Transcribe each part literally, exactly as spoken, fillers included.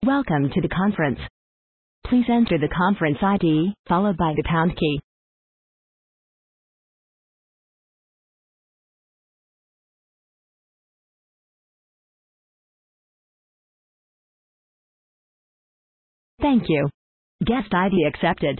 Welcome to the conference. Please enter the conference I D, followed by the pound key. Thank you. Guest I D accepted.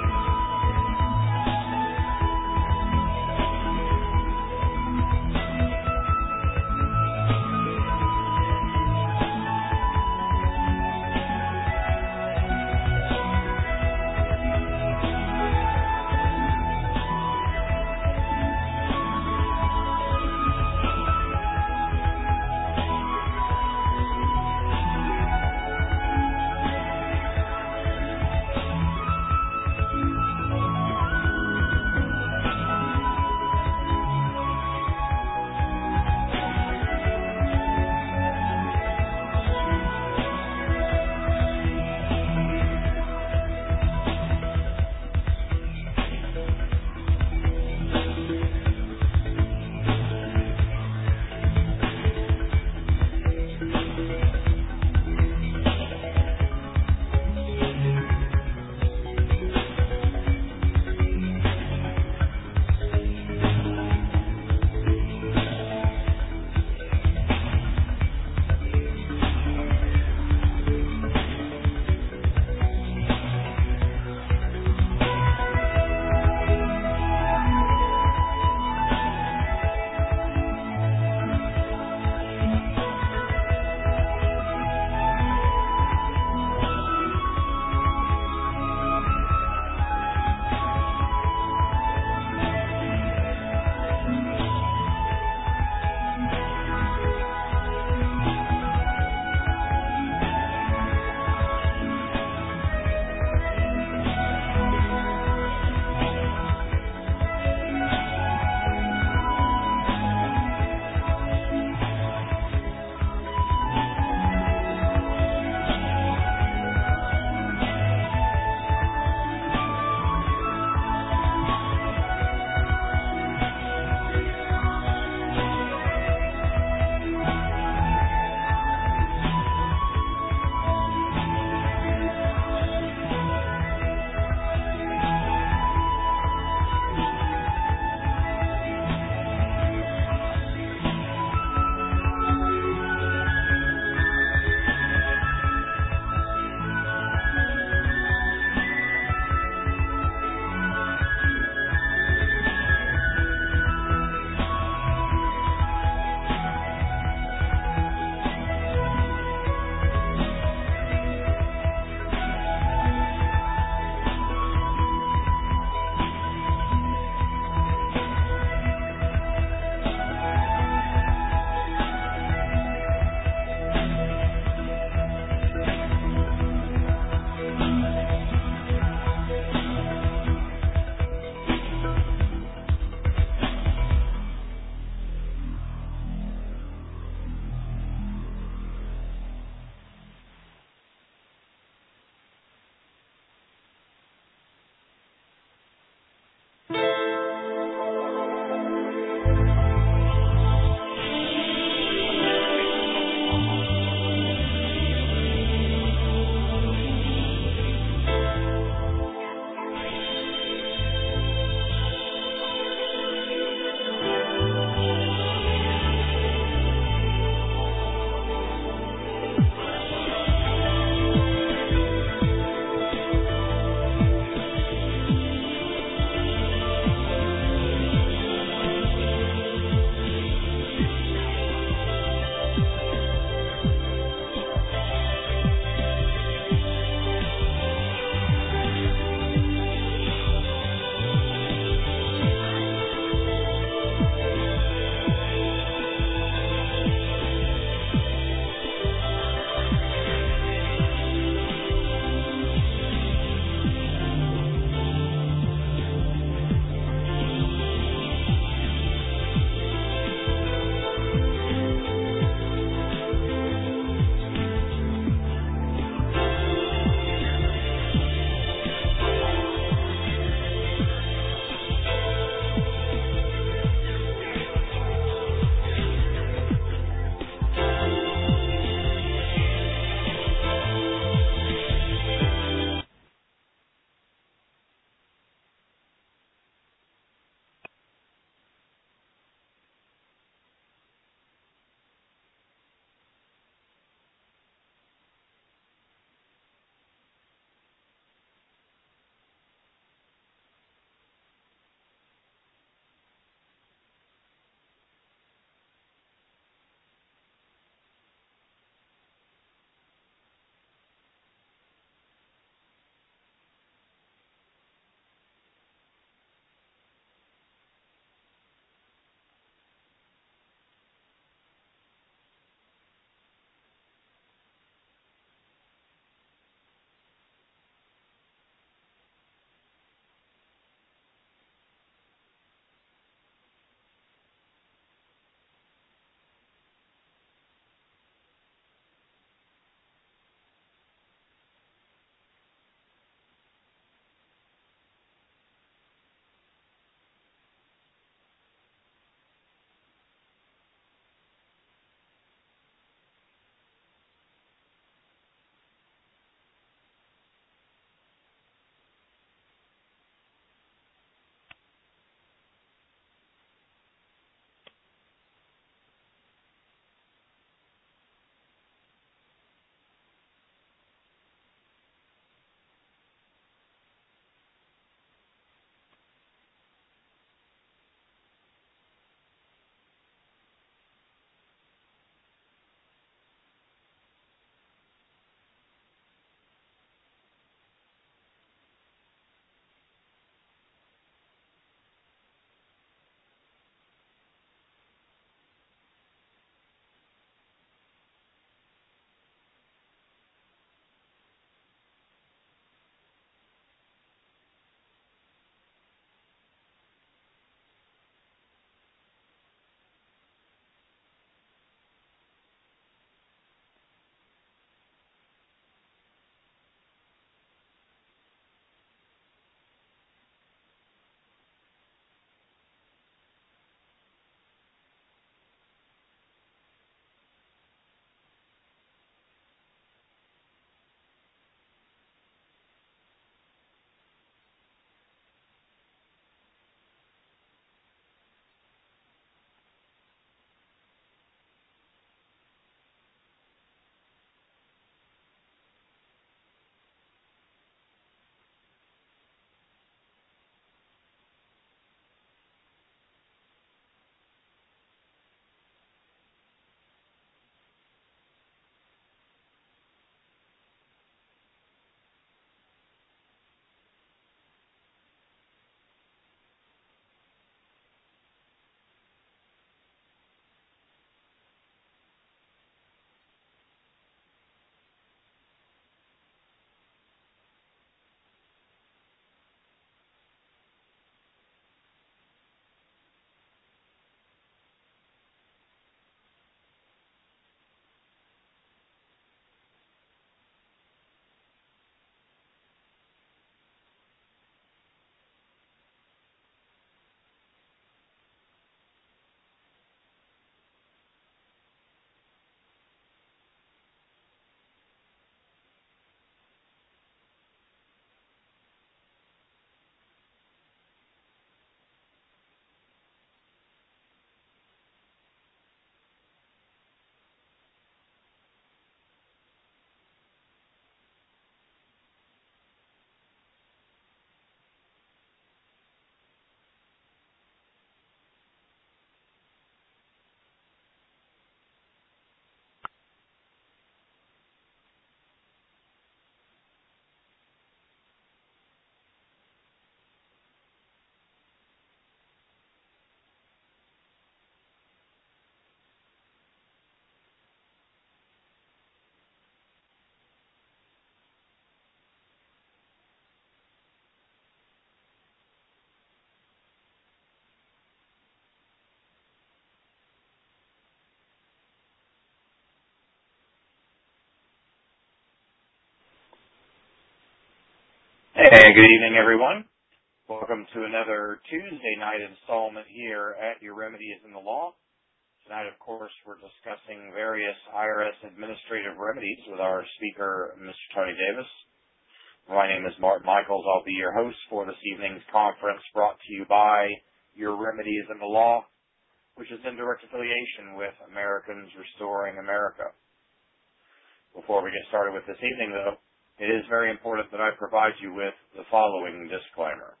Hey, good evening, everyone. Welcome to another Tuesday night installment here at Your Remedy is in the Law. Tonight, of course, we're discussing various I R S administrative remedies with our speaker, Mister Tony Davis. My name is Martin Michaels. I'll be your host for this evening's conference, brought to you by Your Remedy is in the Law, which is in direct affiliation with Americans Restoring America. Before we get started with this evening, though, it is very important that I provide you with the following disclaimer.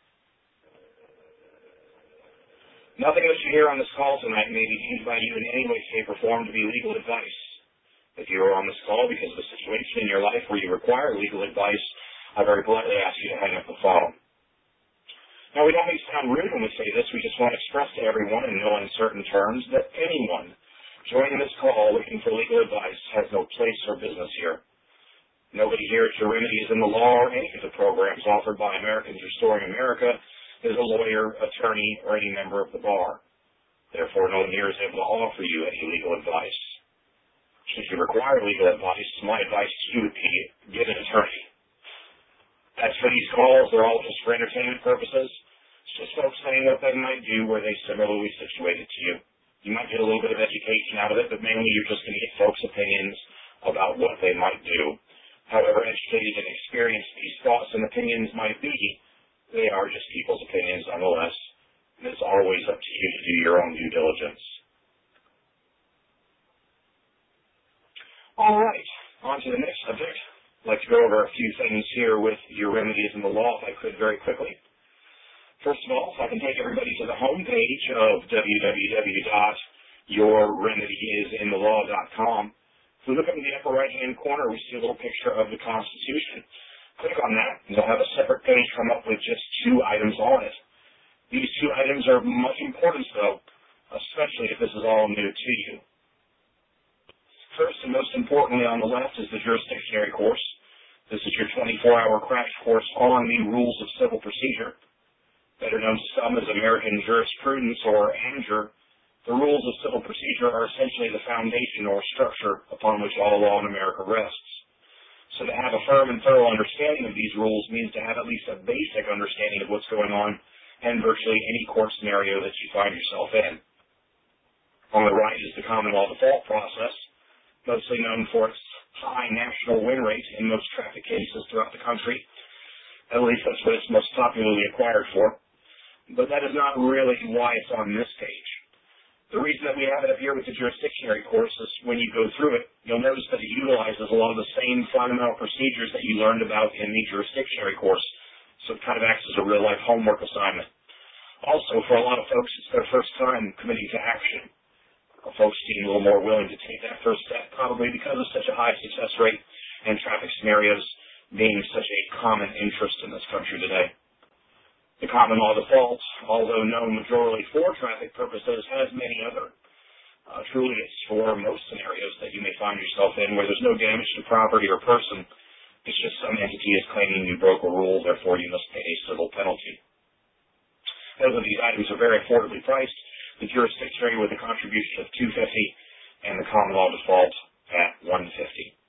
Nothing that you hear on this call tonight may be used by you in any way, shape, or form to be legal advice. If you are on this call because of a situation in your life where you require legal advice, I very politely ask you to hang up the phone. Now, we don't mean to sound rude when we say this. We just want to express to everyone in no uncertain terms that anyone joining this call looking for legal advice has no place or business here. Nobody here at Your Remedy is in the Law or any of the programs offered by Americans Restoring America is a lawyer, attorney, or any member of the bar. Therefore, no one here is able to offer you any legal advice. Should you require legal advice, my advice to you would be get an attorney. As for these calls, they're all just for entertainment purposes. It's just folks saying what they might do where they similarly situated to you. You might get a little bit of education out of it, but mainly you're just going to get folks' opinions about what they might do. However educated and experienced these thoughts and opinions might be, they are just people's opinions nonetheless, and it's always up to you to do your own due diligence. All right, on to the next subject. I'd like to go over a few things here with Your Remedy is in the Law, if I could, very quickly. First of all, if I can take everybody to the home page of w w w dot your remedy is in the law dot com. If we look up in the upper right-hand corner, we see a little picture of the Constitution. Click on that, and you'll have a separate page come up with just two items on it. These two items are much importance, though, especially if this is all new to you. First, and most importantly on the left, is the jurisdictionary course. This is your twenty-four hour crash course on the rules of civil procedure, better known to some as American jurisprudence, or ANJUR. The rules of civil procedure are essentially the foundation or structure upon which all law in America rests. So to have a firm and thorough understanding of these rules means to have at least a basic understanding of what's going on in virtually any court scenario that you find yourself in. On the right is the common law default process, mostly known for its high national win rate in most traffic cases throughout the country. At least that's what it's most popularly acquired for. But that is not really why it's on this page. The reason that we have it up here with the jurisdictionary course is when you go through it, you'll notice that it utilizes a lot of the same fundamental procedures that you learned about in the jurisdictionary course. So it kind of acts as a real-life homework assignment. Also, for a lot of folks, it's their first time committing to action. Folks being a little more willing to take that first step, probably because of such a high success rate and traffic scenarios being such a common interest in this country today. The common law default, although known majorly for traffic purposes, has many other uh, truly it's for most scenarios that you may find yourself in where there's no damage to property or person. It's just some entity is claiming you broke a rule, therefore you must pay a civil penalty. Both of these items are very affordably priced. The jurisdictionary with a contribution of two hundred fifty dollars and the common law default at one hundred fifty dollars.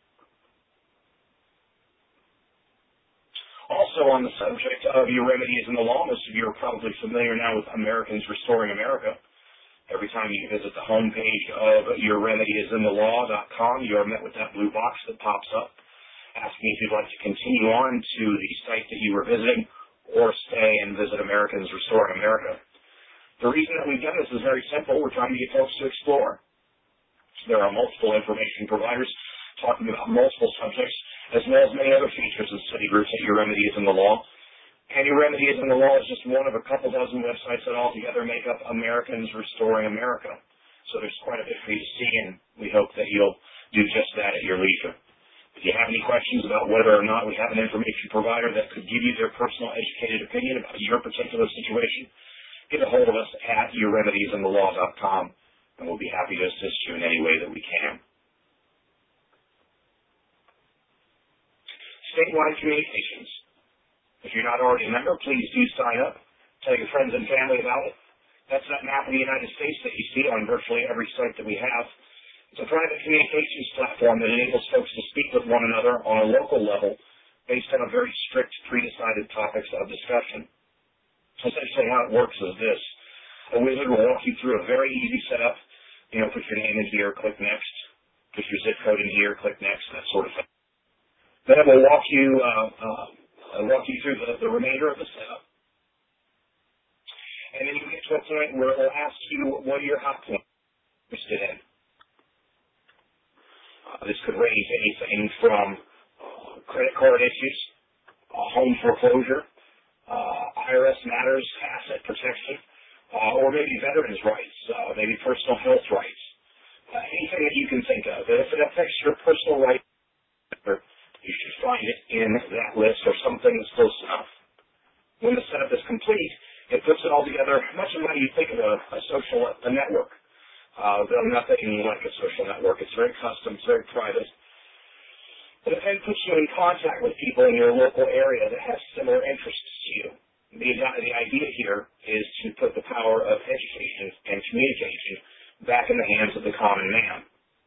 Also on the subject of Your Remedy is in the Law, most of you are probably familiar now with Americans Restoring America. Every time you visit the home page of your remedy is in the law dot com, you are met with that blue box that pops up, asking if you'd like to continue on to the site that you were visiting or stay and visit Americans Restoring America. The reason that we've done this is very simple. We're trying to get folks to explore. There are multiple information providers talking about multiple subjects, as well as many other features and study groups at Your Remedy is in the Law. And Your Remedy is in the Law is just one of a couple dozen websites that altogether make up Americans Restoring America. So there's quite a bit for you to see, and we hope that you'll do just that at your leisure. If you have any questions about whether or not we have an information provider that could give you their personal educated opinion about your particular situation, get a hold of us at your remedies in the law dot com, and we'll be happy to assist you in any way that we can. Statewide communications. If you're not already a member, please do sign up. Tell your friends and family about it. That's that map of the United States that you see on virtually every site that we have. It's a private communications platform that enables folks to speak with one another on a local level based on a very strict pre-decided topics of discussion. Essentially how it works is this. A wizard will walk you through a very easy setup. You know, put your name in here, click next. Put your zip code in here, click next, that sort of thing. Then it will walk you, uh, uh, walk you through the, the remainder of the setup. And then you get to a point where it will ask you what are your hot points you're interested in. Uh, this could range anything from uh, credit card issues, uh, home foreclosure, uh, I R S matters, asset protection, uh, or maybe veterans' rights, uh, maybe personal health rights, uh, anything that you can think of. And if it affects your personal rights, you should find it in that list or something that's close enough. When the setup is complete, it puts it all together much of how you think of a, a social a network. Uh, though nothing like a social network. It's very custom, it's very private. But it then puts you in contact with people in your local area that have similar interests to you. The, the idea here is to put the power of education and communication back in the hands of the common man.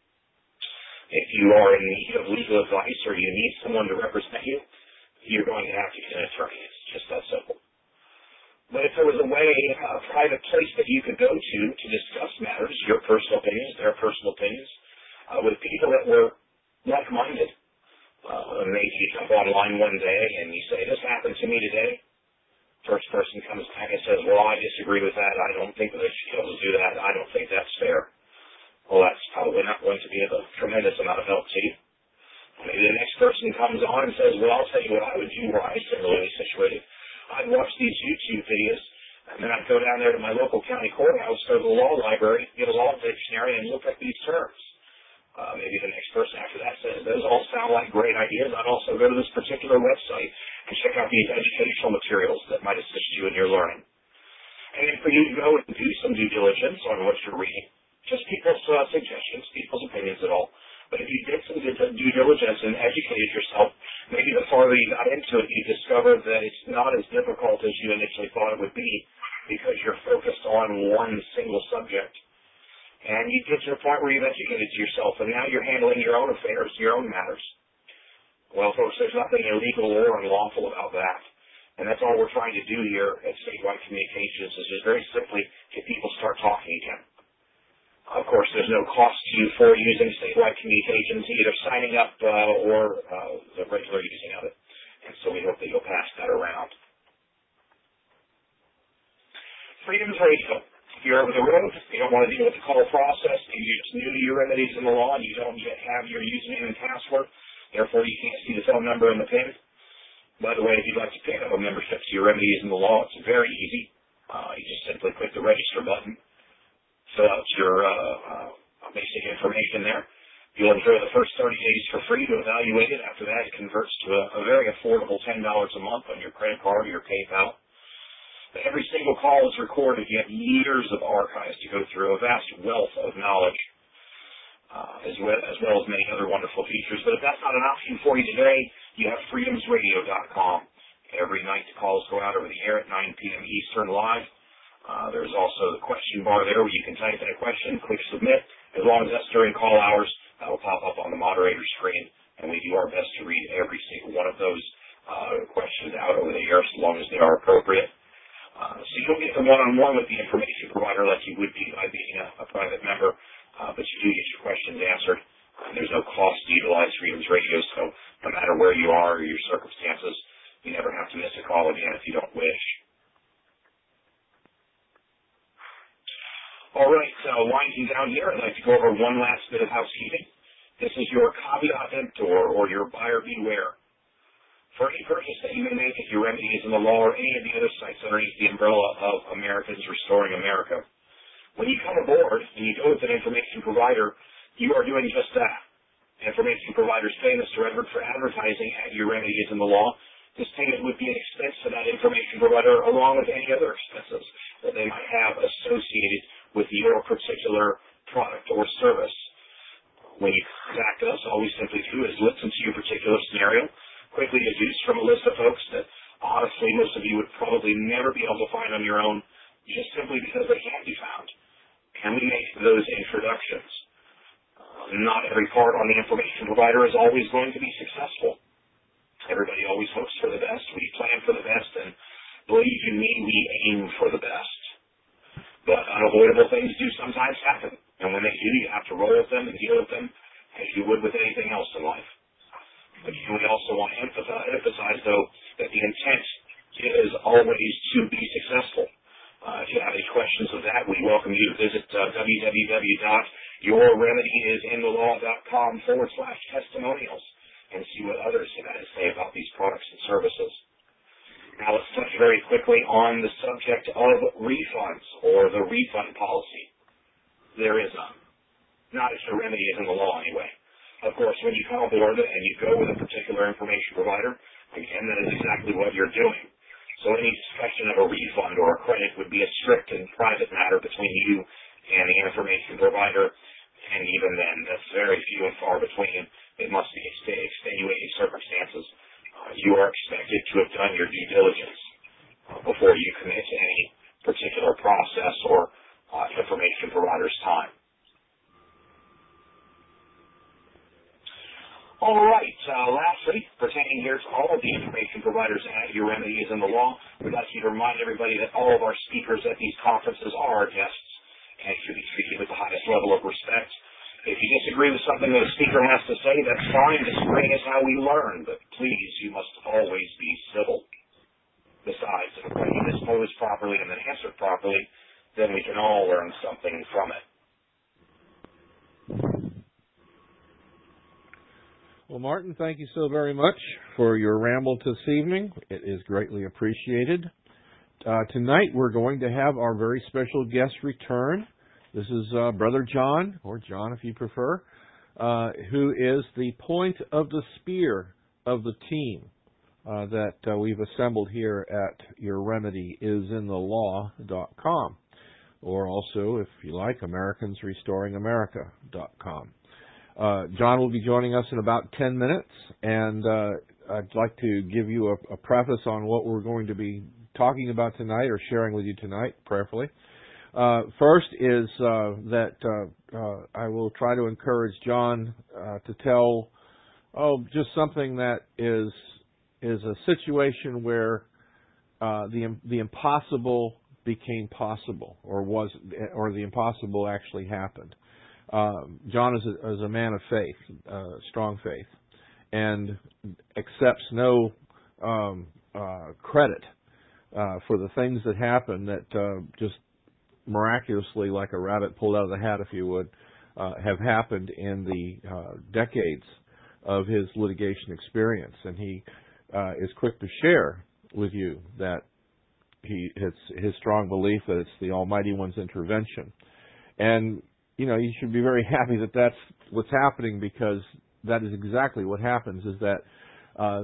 If you are in need of legal advice or you need someone to represent you, you're going to have to get an attorney. It's just that simple. But if there was a way, a private place that you could go to to discuss matters, your personal opinions, their personal opinions, uh, with people that were like-minded, uh, maybe you jump online one day and you say, this happened to me today. First person comes back and says, well, I disagree with that. I don't think that they should be able to do that. I don't think that's fair. Well, that's probably not going to be of a tremendous amount of help to you. Maybe the next person comes on and says, well, I'll tell you what I would do where I'm similarly situated. I'd watch these YouTube videos, and then I'd go down there to my local county courthouse, go to the law library, get a law dictionary, and look up these terms. Uh, maybe the next person after that says, those all sound like great ideas. I'd also go to this particular website and check out these educational materials that might assist you in your learning. And then for you to go and do some due diligence on what you're reading, just people's uh, suggestions, people's opinions at all. But if you did some due diligence and educated yourself, maybe the farther you got into it, you discovered that it's not as difficult as you initially thought it would be because you're focused on one single subject. And you get to a point where you've educated yourself, and now you're handling your own affairs, your own matters. Well, folks, there's nothing illegal or unlawful about that. And that's all we're trying to do here at Statewide Communications is just very simply get people start talking again. Of course, there's no cost to you for using Statewide Communications, either signing up uh, or uh, the regular using of it. And so we hope that you'll pass that around. Freedoms Radio. If you're over the road, you don't want to deal with the call process, maybe you're just new to your remedies in the law and you don't yet have your username and password, therefore you can't see the phone number and the PIN. By the way, if you'd like to pick up a membership to your remedies in the law, it's very easy. Uh, you just simply click the register button. Fill out your uh, uh, basic information there. You'll enjoy the first thirty days for free to evaluate it. After that, it converts to a, a very affordable ten dollars a month on your credit card or your PayPal. Every single call is recorded. You have years of archives to go through, a vast wealth of knowledge, uh, as, well, as well as many other wonderful features. But if that's not an option for you today, you have freedoms radio dot com. Every night the calls go out over the air at nine p.m. Eastern live. Uh, there's also the question bar there where you can type in a question, click submit. As long as that's during call hours, that will pop up on the moderator screen, and we do our best to read every single one of those uh, questions out over the air so long as they are appropriate. Uh, so you don't get the one-on-one with the information provider like you would be by being a, a private member, uh, but you do get your questions answered. Uh, there's no cost to utilize Freedoms Radio, so no matter where you are or your circumstances, you never have to miss a call again if you don't wish. All right, so winding down here, I'd like to go over one last bit of housekeeping. This is your caveat emptor, or your buyer beware. For any purchase that you may make at your remedies in the law or any of the other sites underneath the umbrella of Americans Restoring America, when you come aboard and you go with an information provider, you are doing just that. Information providers pay Mister Edward for advertising at your remedies in the law. This payment would be an expense to that information provider along with any other expenses that they might have associated with your particular product or service. When you contact us, all we simply do is listen to your particular scenario, quickly deduce from a list of folks that honestly most of you would probably never be able to find on your own just simply because they can't be found. And we make those introductions. Uh, not every part on the information provider is always going to be successful. everybody always hopes for the best. We plan for the best, and believe you me, we aim for the best. But unavoidable things do sometimes happen, and when they do, you have to roll with them and deal with them as you would with anything else in life. Again, we also want to emphasize, emphasize though, that the intent is always to be successful. Uh, if you have any questions of that, we welcome you to visit uh, www.yourremedyisinthe-law.com forward slash testimonials and see what others have had to say about these products and services. Now let's touch very quickly on the subject of refunds, or the refund policy. There is none. Not if your remedy is in the law anyway. Of course, when you come aboard and you go with a particular information provider, again, that is exactly what you're doing. So any discussion of a refund or a credit would be a strict and private matter between you and the information provider, and even then, that's very few and far between. It must be extenuating circumstances. Uh, you are expected to have done your due diligence uh, before you commit to any particular process or uh, information provider's time. All right. Uh, lastly, pertaining here to all of the information providers at Your Remedy is in the Law, we'd like you to remind everybody that all of our speakers at these conferences are our guests and should be treated with the highest level of respect. If you disagree with something that a speaker has to say, that's fine. Disagreeing is how we learn, but please, you must always be civil. Besides, if a question is posed properly and then answered properly, then we can all learn something from it. Well, Martin, thank you so very much for your ramble this evening. It is greatly appreciated. Uh, tonight we're going to have our very special guest return. This is uh, Brother John, or John if you prefer, uh, who is the point of the spear of the team uh, that uh, we've assembled here at your remedy is in the law dot com, or also, if you like, Americans Restoring America dot com. Uh, John will be joining us in about ten minutes, and uh, I'd like to give you a, a preface on what we're going to be talking about tonight, or sharing with you tonight, prayerfully. Uh, first is uh, that uh, uh, I will try to encourage John uh, to tell, oh, just something that is is a situation where uh, the the impossible became possible, or was, or the impossible actually happened. Uh, John is a, is a man of faith, uh, strong faith, and accepts no um, uh, credit uh, for the things that happen that uh, just miraculously, like a rabbit pulled out of the hat, if you would, uh, have happened in the uh, decades of his litigation experience. And he uh, is quick to share with you that he it's his strong belief that it's the Almighty One's intervention. And you know, you should be very happy that that's what's happening, because that is exactly what happens, is that uh,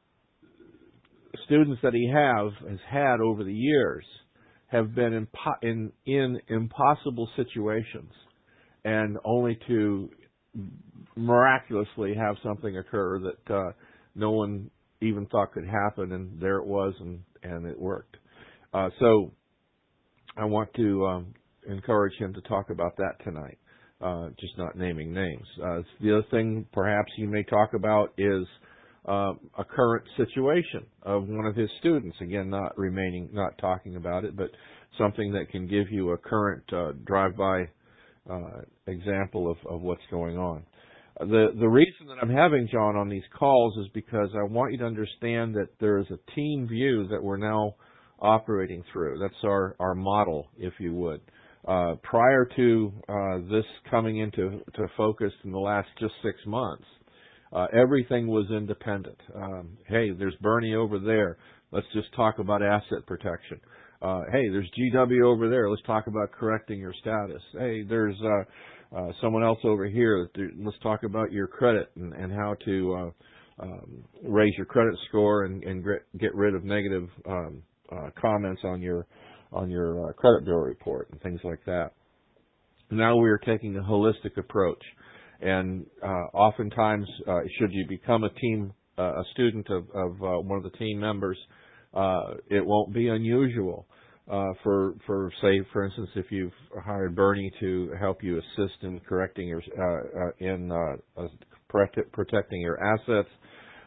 students that he have, has had over the years have been in, in, in impossible situations, and only to miraculously have something occur that uh, no one even thought could happen, and there it was, and, and it worked. Uh, so I want to um, encourage him to talk about that tonight, uh, just not naming names. Uh, the other thing perhaps he may talk about is uh, a current situation of one of his students. Again, not remaining, not talking about it, but something that can give you a current uh, drive-by uh, example of, of what's going on. The the reason that I'm having John on these calls is because I want you to understand that there is a team view that we're now operating through. That's our, our model, if you would. Uh, prior to uh, this coming into to focus in the last just six months, uh, everything was independent. Um, hey, there's Bernie over there. Let's just talk about asset protection. Uh, hey, there's G W over there. Let's talk about correcting your status. Hey, there's uh, uh, someone else over here. Let's talk about your credit and, and how to uh, um, raise your credit score and, and get rid of negative um, uh, comments on your on your uh, credit bureau report and things like that. Now we are taking a holistic approach, and uh, oftentimes, uh, should you become a team, uh, a student of, of uh, one of the team members, uh, it won't be unusual uh, for, for, say, for instance, if you've hired Bernie to help you assist in correcting your, uh, uh, in uh, uh, protecting your assets,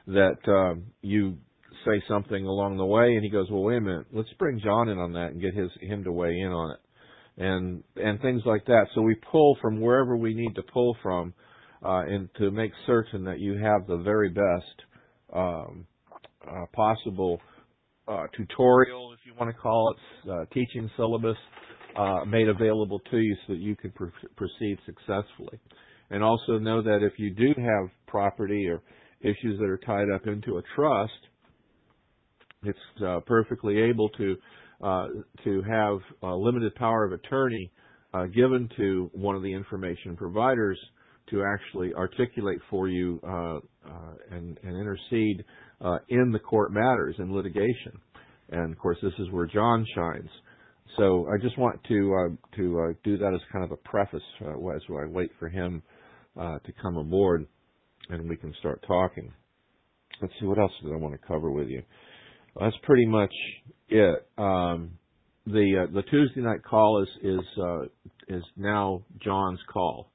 that um, you say something along the way, and he goes, "Well, wait a minute, let's bring John in on that and get his him to weigh in on it," and and things like that. So we pull from wherever we need to pull from, uh, and to make certain that you have the very best um, uh, possible uh, tutorial, if you want to call it, uh, teaching syllabus uh, made available to you so that you can pr- proceed successfully. And also know that if you do have property or issues that are tied up into a trust, it's uh, perfectly able to uh, to have a limited power of attorney uh, given to one of the information providers to actually articulate for you uh, uh, and, and intercede uh, in the court matters in litigation. And of course, this is where John shines. So I just want to uh, to uh, do that as kind of a preface uh, as I wait for him uh, to come aboard, and we can start talking. Let's see, what else do I want to cover with you? Well, that's pretty much it. Um, the uh, the Tuesday night call is is uh, is now John's call.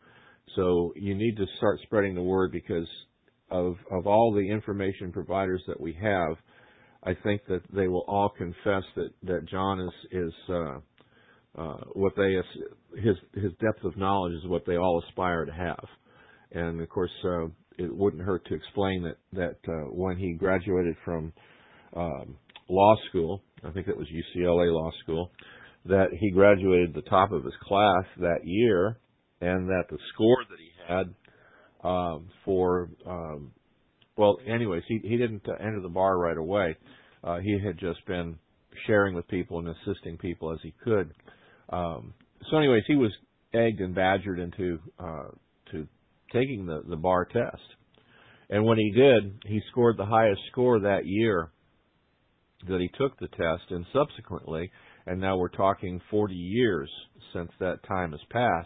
So you need to start spreading the word, because of of all the information providers that we have, I think that they will all confess that, that John is is uh, uh, what they his his depth of knowledge is what they all aspire to have. And of course, uh, it wouldn't hurt to explain that that uh, when he graduated from um, law school, I think it was U C L A Law School, that he graduated the top of his class that year, and that the score that he had um, for um, well, anyways, he he didn't uh, enter the bar right away. Uh, he had just been sharing with people and assisting people as he could. Um, so, anyways, he was egged and badgered into uh, to taking the, the bar test. And when he did, he scored the highest score that year that he took the test, and subsequently, and now we're talking forty years since that time has passed,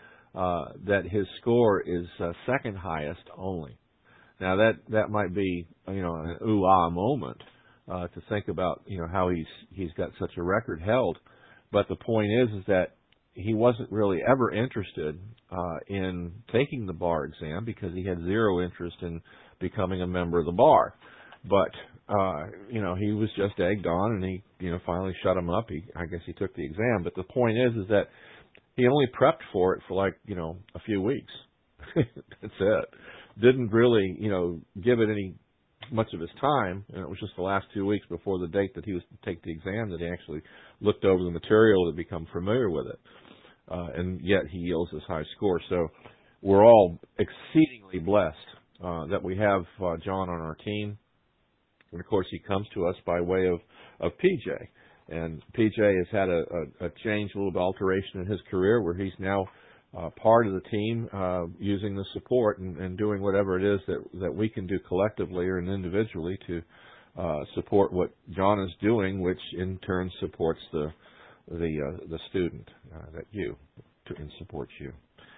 uh, that his score is uh, second highest only. Now that that might be, you know, an ooh-ah moment uh, to think about, you know, how he's he's got such a record held. But the point is, is that he wasn't really ever interested uh, in taking the bar exam, because he had zero interest in becoming a member of the bar. But uh, you know, he was just egged on, and he, you know, finally shut him up. He, I guess, he took the exam. But the point is, is that he only prepped for it for like, you know, a few weeks. That's it. Didn't really, you know, give it any much of his time, and it was just the last two weeks before the date that he was to take the exam that he actually looked over the material to become familiar with it. Uh, and yet he yields this high score. So we're all exceedingly blessed uh, that we have uh, John on our team. And of course, he comes to us by way of, of P J. And P J has had a, a, a change, a little bit of alteration in his career, where he's now uh, part of the team, uh, using the support and, and doing whatever it is that, that we can do collectively or individually to uh, support what John is doing, which in turn supports the the uh, the student uh, that you to, and supports you.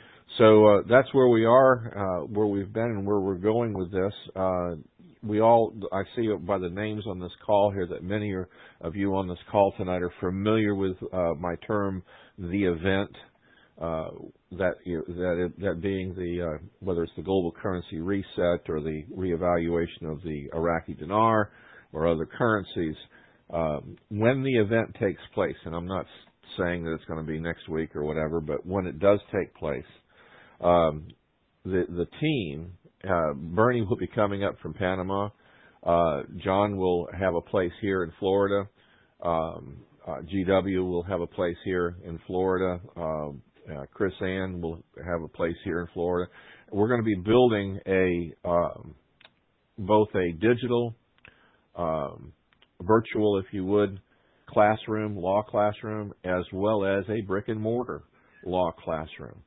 So uh, that's where we are, uh, where we've been, and where we're going with this. Uh, we all, I see by the names on this call here that many are, of you on this call tonight are familiar with uh, my term, the event. Uh, that you know, that it, that being the uh, whether it's the global currency reset or the reevaluation of the Iraqi dinar or other currencies. Um, when the event takes place, and I'm not saying that it's going to be next week or whatever, but when it does take place, um, the the team, uh, Bernie will be coming up from Panama. Uh, John will have a place here in Florida. Um, uh, G W will have a place here in Florida. Uh, uh, Chris Ann will have a place here in Florida. We're going to be building a um, both a digital um, virtual, if you would, classroom, law classroom, as well as a brick and mortar law classroom.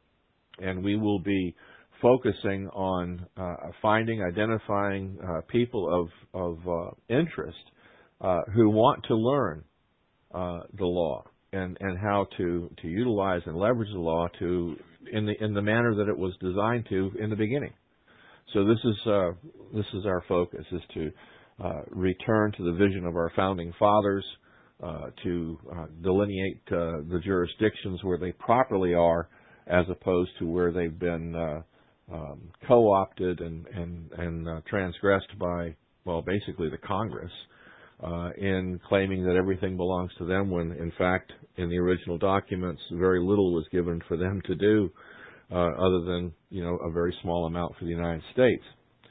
And we will be focusing on uh, finding, identifying uh, people of, of uh, interest uh, who want to learn uh, the law and, and how to, to utilize and leverage the law to in the in the manner that it was designed to in the beginning. So this is uh, this is our focus, is to Uh, return to the vision of our founding fathers, uh, to uh, delineate uh, the jurisdictions where they properly are, as opposed to where they've been uh, um, co-opted and and and uh, transgressed by, well, basically the Congress uh, in claiming that everything belongs to them, when in fact in the original documents very little was given for them to do, uh, other than, you know, a very small amount for the United States.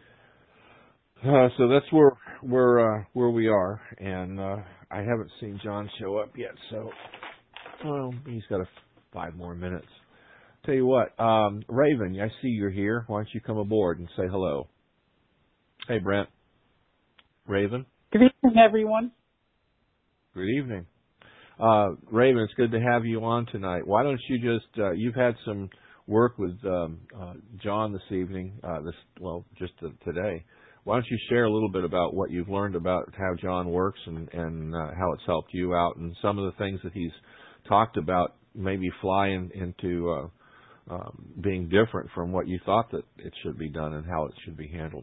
Uh, so that's where where uh, where we are, and uh, I haven't seen John show up yet. So, well, he's got a f- five more minutes. Tell you what, um, Raven, I see you're here. Why don't you come aboard and say hello? Hey, Brent. Raven. Good evening, everyone. Good evening, uh, Raven. It's good to have you on tonight. Why don't you just? Uh, you've had some work with um, uh, John this evening. Uh, this well, just uh, today. Why don't you share a little bit about what you've learned about how John works and, and uh, how it's helped you out, and some of the things that he's talked about maybe fly in, into uh, um, being different from what you thought that it should be done and how it should be handled.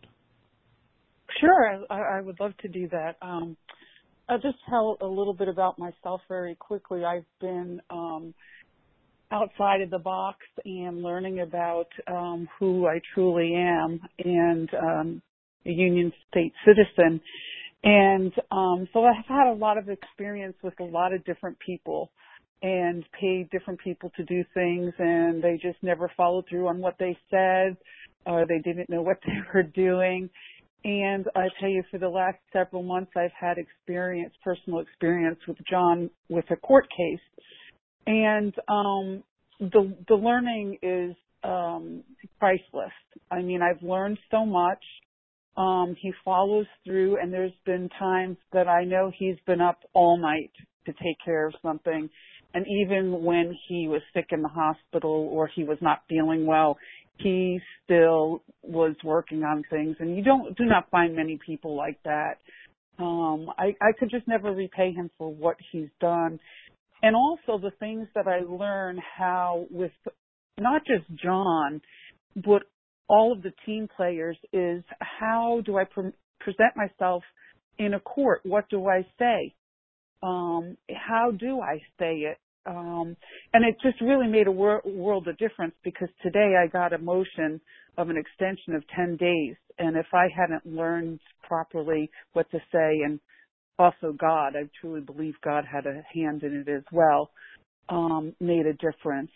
Sure, I, I would love to do that. Um, I'll just tell a little bit about myself very quickly. I've been um, outside of the box and learning about um, who I truly am, and um, a Union State citizen. And um, so I've had a lot of experience with a lot of different people and paid different people to do things, and they just never followed through on what they said, or they didn't know what they were doing. And I tell you, for the last several months, I've had experience, personal experience with John with a court case. And um, the, the learning is um, priceless. I mean, I've learned so much. Um, he follows through, and there's been times that I know he's been up all night to take care of something. And even when he was sick in the hospital or he was not feeling well, he still was working on things. And you don't do not find many people like that. Um, I, I could just never repay him for what he's done. And also the things that I learned, how with not just John, but all of the team players, is how do I pre- present myself in a court? What do I say? Um, how do I say it? Um, and it just really made a wor- world of difference, because today I got a motion of an extension of ten days. And if I hadn't learned properly what to say, and also God, I truly believe God had a hand in it as well, um, made a difference.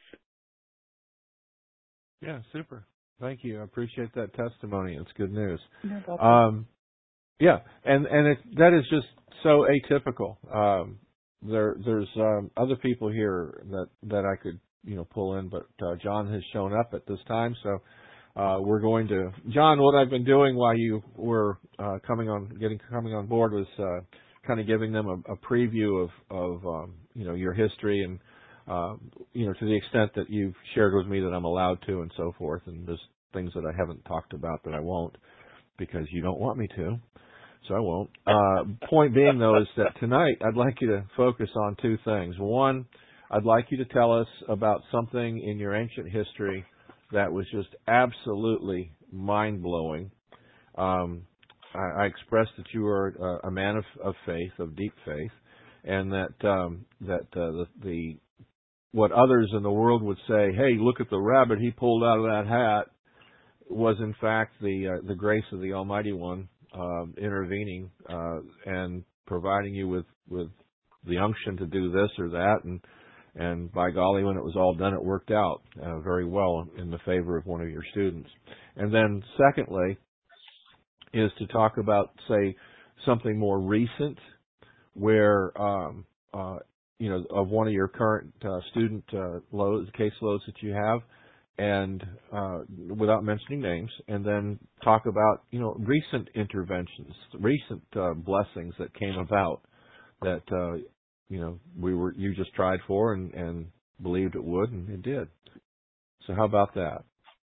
Yeah, super. Thank you. I appreciate that testimony. It's good news. You're welcome. Um, yeah, and and it, that is just so atypical. Um, there, there's um, other people here that that I could you know pull in, but uh, John has shown up at this time, so uh, we're going to John. What I've been doing while you were uh, coming on, getting coming on board, was uh, kind of giving them a, a preview of of um, you know your history and. Uh, you know, to the extent that you've shared with me that I'm allowed to, and so forth, and there's things that I haven't talked about that I won't, because you don't want me to, so I won't. Uh, point being, though, is that tonight I'd like you to focus on two things. One, I'd like you to tell us about something in your ancient history that was just absolutely mind-blowing. Um, I, I expressed that you were a, a man of, of faith, of deep faith, and that um, that uh, the, the what others in the world would say, hey, look at the rabbit he pulled out of that hat, was in fact the uh, the grace of the Almighty One uh, intervening uh, and providing you with, with the unction to do this or that. And, and by golly, when it was all done, it worked out uh, very well in the favor of one of your students. And then secondly is to talk about, say, something more recent where um, uh, you know, of one of your current uh, student uh, loads, case loads that you have, and uh, without mentioning names, and then talk about, you know, recent interventions, recent uh, blessings that came about that, uh, you know, we were you just tried for and, and believed it would, and it did. So how about that?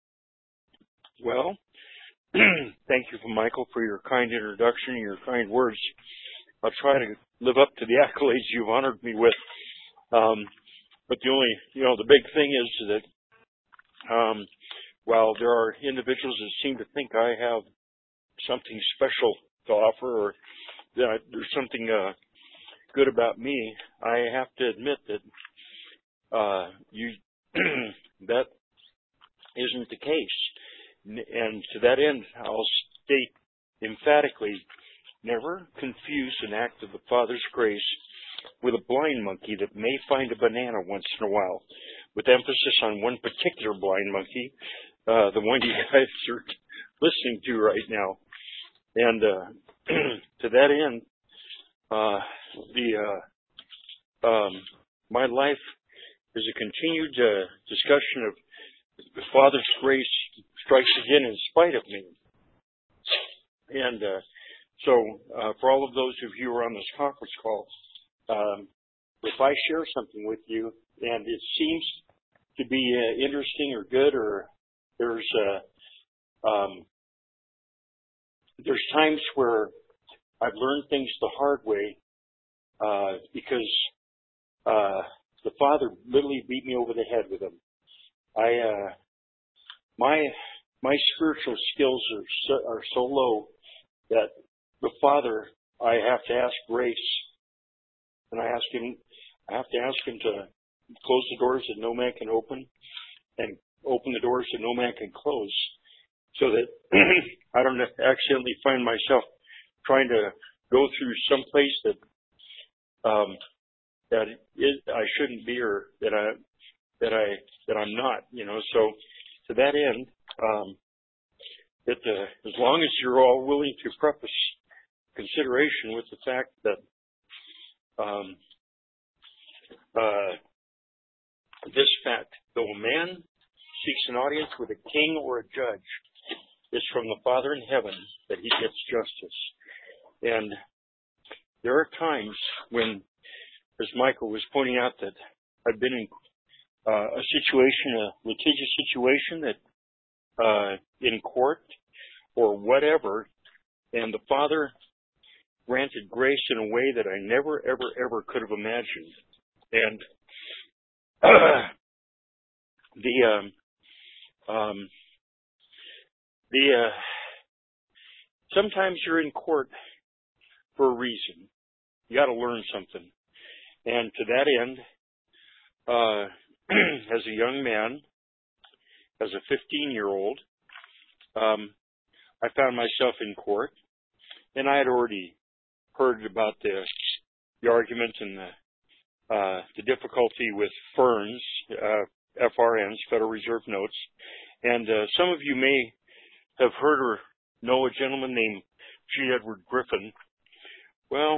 Well, thank you, Michael, for your kind introduction and your kind words. I'll try to live up to the accolades you've honored me with. Um, but the only, you know, the big thing is that um, while there are individuals that seem to think I have something special to offer, or that there's something uh, good about me, I have to admit that uh, you that isn't the case. to that end, I'll state emphatically, never confuse an act of the Father's grace with a blind monkey that may find a banana once in a while, with emphasis on one particular blind monkey, uh, the one you guys are listening to right now. And uh, to that end, uh, the uh, um, my life is a continued uh, discussion of the Father's grace strikes again in spite of me. And uh, so uh, for all of those of you who are on this conference call, um, if I share something with you and it seems to be uh, interesting or good, or there's uh, um, there's times where I've learned things the hard way uh, because uh, the Father literally beat me over the head with them. I uh, my my spiritual skills are so, are so low that the Father, I have to ask grace, and I ask him, I have to ask him to close the doors that no man can open, and open the doors that no man can close, so that I don't accidentally find myself trying to go through some place that um, that is, I shouldn't be, or that I that I that I'm not, you know. So to that end, um, that uh, as long as you're all willing to preface consideration with the fact that um, uh, this fact, though a man seeks an audience with a king or a judge, it's from the Father in heaven that he gets justice. And there are times when, as Michael was pointing out, that I've been in uh, a situation, a litigious situation that uh, in court or whatever, and the Father granted grace in a way that I never, ever, ever could have imagined. And uh, the um, um, the uh, sometimes you're in court for a reason. You got to learn something. And to that end, uh, as a young man, as a fifteen-year-old, um, I found myself in court, and I had already heard about the the argument and the uh, the difficulty with Ferns, uh, F R Ns, Federal Reserve Notes, and uh, some of you may have heard or know a gentleman named G. Edward Griffin. Well,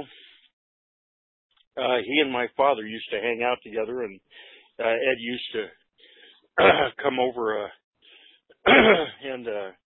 uh, he and my father used to hang out together, and uh, Ed used to come over, uh, and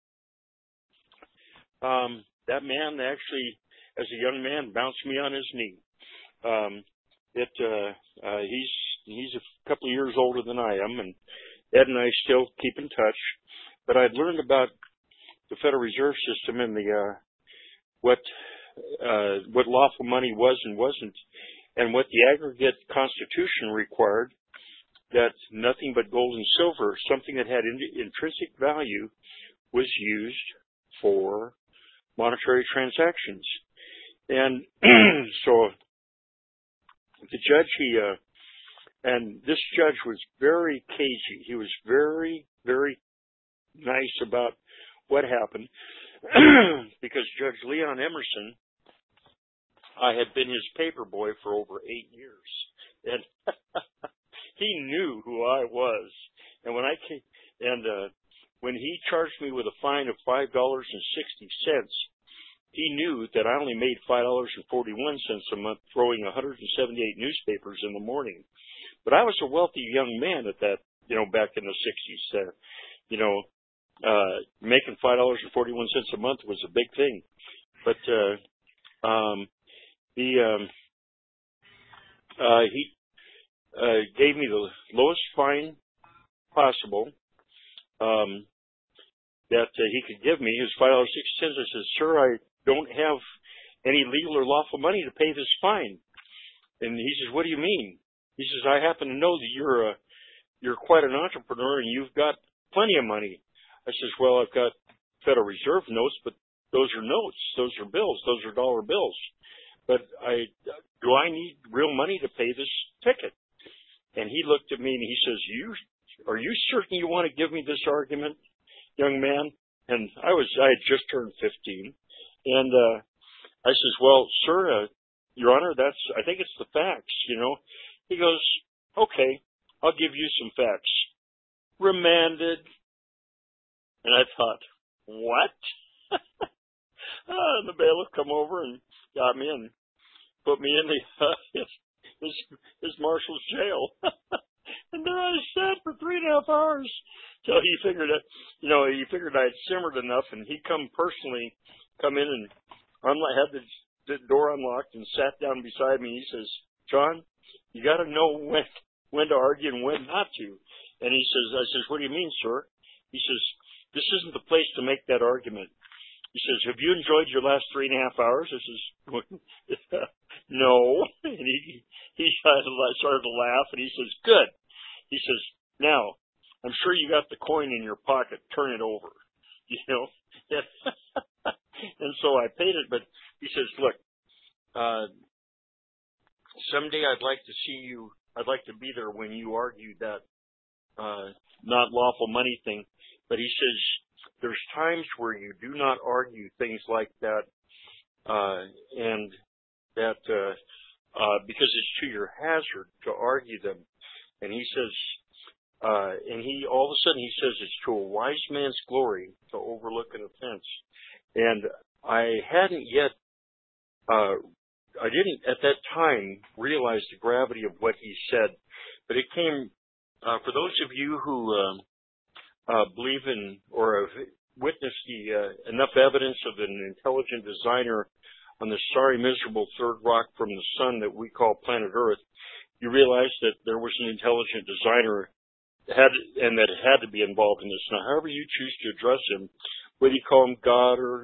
uh, um, that man actually, as a young man, bounced me on his knee. Um, it uh, uh, he's he's a couple of years older than I am, and Ed and I still keep in touch. But I'd learned about the Federal Reserve System and the uh, what uh, what lawful money was and wasn't, and what the aggregate Constitution required, that nothing but gold and silver, something that had in- intrinsic value, was used for monetary transactions. And so the judge, he, uh, and this judge was very cagey. He was very, very nice about what happened because Judge Leon Emerson, I had been his paper boy for over eight years. And he knew who I was. And when I came, and, uh, when he charged me with a fine of five dollars and sixty cents, he knew that I only made five dollars and forty-one cents a month throwing one hundred seventy-eight newspapers in the morning. But I was a wealthy young man at that, you know, back in the sixties. Uh, you know, uh, making five dollars and forty-one cents a month was a big thing. But, uh, um, the, um, uh, he, uh, gave me the lowest fine possible, um, that uh, he could give me. It was five dollars and sixty cents. I said, sir, I don't have any legal or lawful money to pay this fine. And he says, what do you mean? He says, I happen to know that you're a, you're quite an entrepreneur and you've got plenty of money. I says, well, I've got Federal Reserve notes, but those are notes. Those are bills. Those are dollar bills. But I, do I need real money to pay this ticket? And he looked at me and he says, you, are you certain you want to give me this argument, young man? and I was I had just turned fifteen, and uh, I says, "Well, sir, uh, Your Honor, that's I think it's the facts, you know." He goes, "Okay, I'll give you some facts. Remanded." And I thought, what? uh, and the bailiff come over and got me and put me in the uh, his, his his marshal's jail. And there I sat for three and a half hours till he figured it. You know, he figured I had simmered enough, and he come personally come in and unlo- had the, the door unlocked and sat down beside me. He says, "John, you got to know when when to argue and when not to." And he says, "I says, what do you mean, sir?" He says, "This isn't the place to make that argument." He says, "Have you enjoyed your last three and a half hours?" I says, "No." And he he started to laugh, and he says, "Good." He says, "Now, I'm sure you got the coin in your pocket. Turn it over." You know? And so I paid it, but he says, "Look, uh, someday I'd like to see you, I'd like to be there when you argue that uh, not lawful money thing." But he says, there's times where you do not argue things like that, uh, and that, uh, uh, because it's to your hazard to argue them. And he says, uh, and he, all of a sudden he says it's to a wise man's glory to overlook an offense. And I hadn't yet, uh, I didn't at that time realize the gravity of what he said, but it came, uh, for those of you who, um, Uh, believe in or have witnessed the uh, enough evidence of an intelligent designer on the sorry, miserable third rock from the sun that we call planet Earth, you realize that there was an intelligent designer had and that had to be involved in this. Now, however you choose to address him, whether you call him God or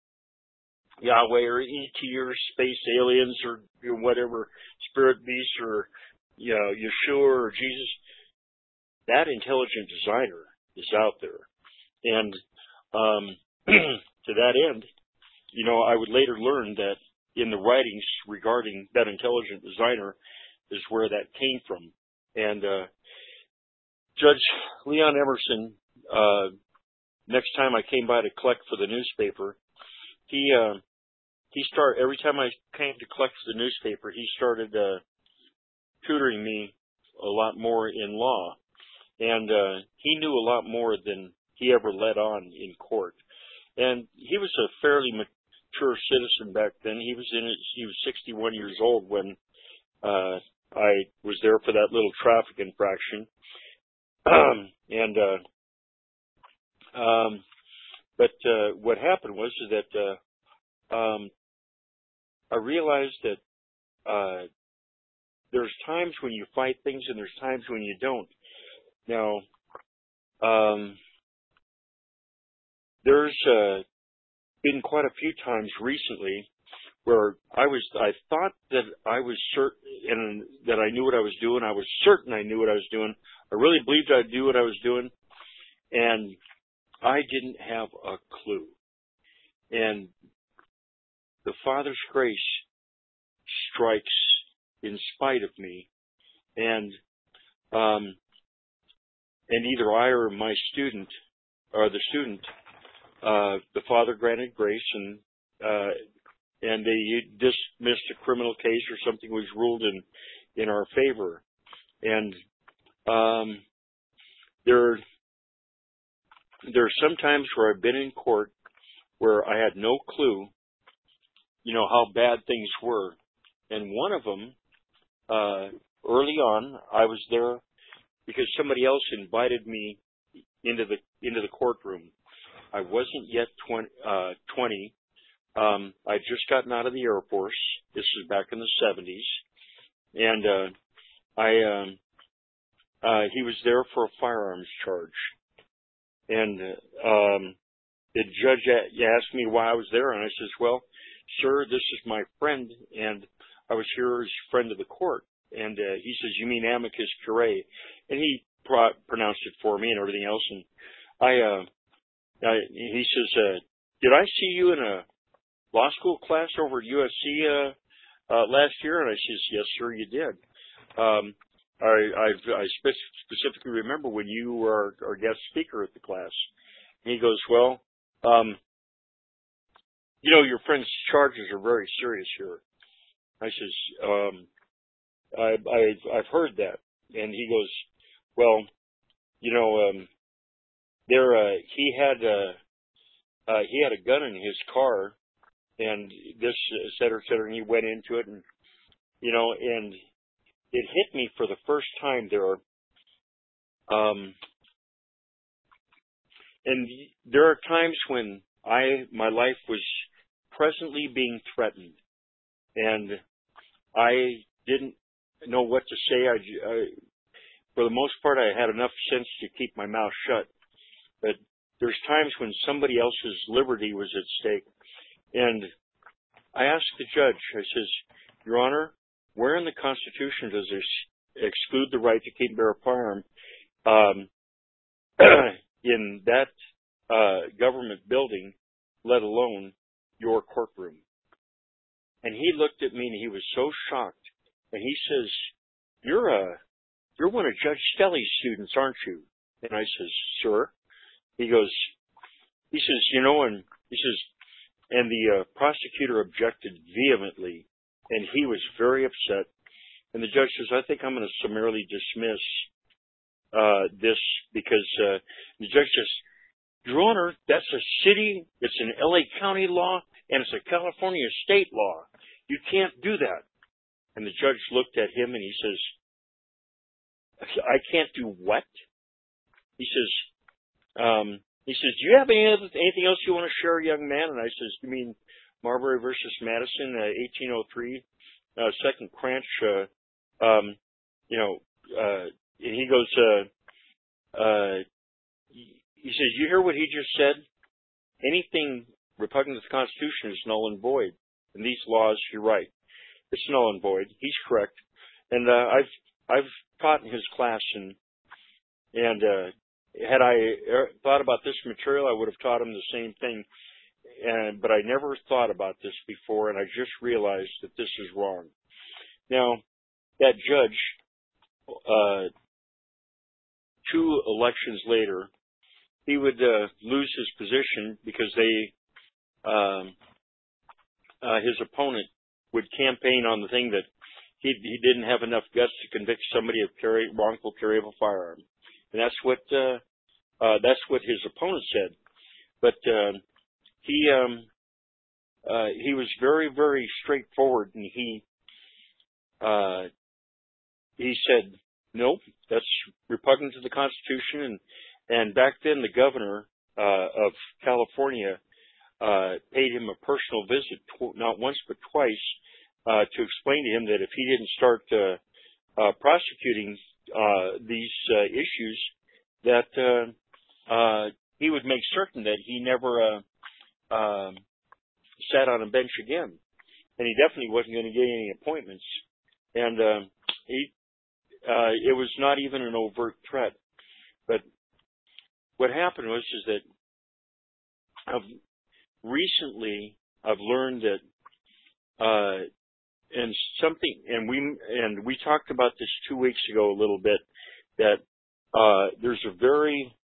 Yahweh or E T or space aliens or you know, whatever, spirit beast or you know, Yeshua or Jesus, that intelligent designer is out there. And um, to that end, you know, I would later learn that in the writings regarding that intelligent designer is where that came from. And uh, Judge Leon Emerson, uh, next time I came by to collect for the newspaper, he uh, he started, every time I came to collect for the newspaper, he started uh, tutoring me a lot more in law. And uh, he knew a lot more than he ever let on in court. And he was a fairly mature citizen back then. He was in his, he was sixty-one years old when uh, I was there for that little traffic infraction. and uh, um, but uh, what happened was that uh, um, I realized that uh, there's times when you fight things and there's times when you don't. Now, um, there's uh, been quite a few times recently where I was, I thought that I was certain and that I knew what I was doing. I was certain I knew what I was doing. I really believed I'd do what I was doing, and I didn't have a clue. And the Father's grace strikes in spite of me, and um, and either I or my student, or the student, uh, the Father granted grace, and uh, and they dismissed a criminal case or something was ruled in in our favor. And um, there there are some times where I've been in court where I had no clue, you know, how bad things were. And one of them, uh, early on, I was there because somebody else invited me into the into the courtroom. I wasn't yet twenty. Uh, twenty. Um, I'd just gotten out of the Air Force. This was back in the seventies, and uh, I um, uh, he was there for a firearms charge, and uh, um, the judge asked me why I was there, and I says, "Well, sir, this is my friend, and I was here as friend of the court." And uh, he says, "You mean amicus curiae?" And he pro- pronounced it for me and everything else. And I, uh, I he says, uh, "Did I see you in a law school class over at U S C uh, uh, last year?" And I says, "Yes, sir, you did." Um, I, I, I spe- specifically remember when you were our guest speaker at the class. And he goes, "Well, um, you know, your friend's charges are very serious here. I says, um, I, I, I've heard that. And he goes, well, you know, um, there, uh, he had, uh, uh, he had a gun in his car and this, et cetera, et cetera, and he went into it and, you know, and it hit me for the first time there. Um, and there are times when I, my life was presently being threatened and I didn't know what to say. I, I, for the most part, I had enough sense to keep my mouth shut. But there's times when somebody else's liberty was at stake. And I asked the judge, I says, Your Honor, where in the Constitution does this exclude the right to keep and bear a firearm um, in that uh, government building, let alone your courtroom? And he looked at me and he was so shocked. And he says, you're a, you're one of Judge Stelly's students, aren't you? And I says, sir. He goes, he says, you know, and he says, and the uh, prosecutor objected vehemently, and he was very upset. And the judge says, I think I'm going to summarily dismiss uh, this because uh, the judge says, Your Honor, that's a city, it's an L A County law, and it's a California state law. You can't do that. And the judge looked at him and he says, I can't do what? He says, um, he says, do you have any other, anything else you want to share, young man? And I says, you mean Marbury versus Madison, uh, eighteen oh three, uh, second Cranch, uh, um, you know, uh, and he goes, uh, uh, he says, you hear what he just said? Anything repugnant to the Constitution is null and void. And these laws, you're right. It's null and void. He's correct. And, uh, I've, I've taught in his class and, and, uh, had I thought about this material, I would have taught him the same thing. And, but I never thought about this before, and I just realized that this is wrong. Now, that judge, uh, two elections later, he would, uh, lose his position because they, um, uh, his opponent would campaign on the thing that he, he didn't have enough guts to convict somebody of carry, wrongful carry of a firearm. And that's what, uh, uh, that's what his opponent said. But, uh, he, um, uh, he was very, very straightforward and he, uh, he said, nope, that's repugnant to the Constitution. And, and back then the governor, uh, of California, uh, paid him a personal visit, tw- not once but twice, uh, to explain to him that if he didn't start, uh, uh, prosecuting, uh, these, uh, issues, that, uh, uh, he would make certain that he never, uh, um, sat on a bench again. And he definitely wasn't going to get any appointments. And, uh, he, uh, it was not even an overt threat. But what happened was, is that I've recently, I've learned that, uh, and something, and we, and we talked about this two weeks ago a little bit, that, uh, there's a very,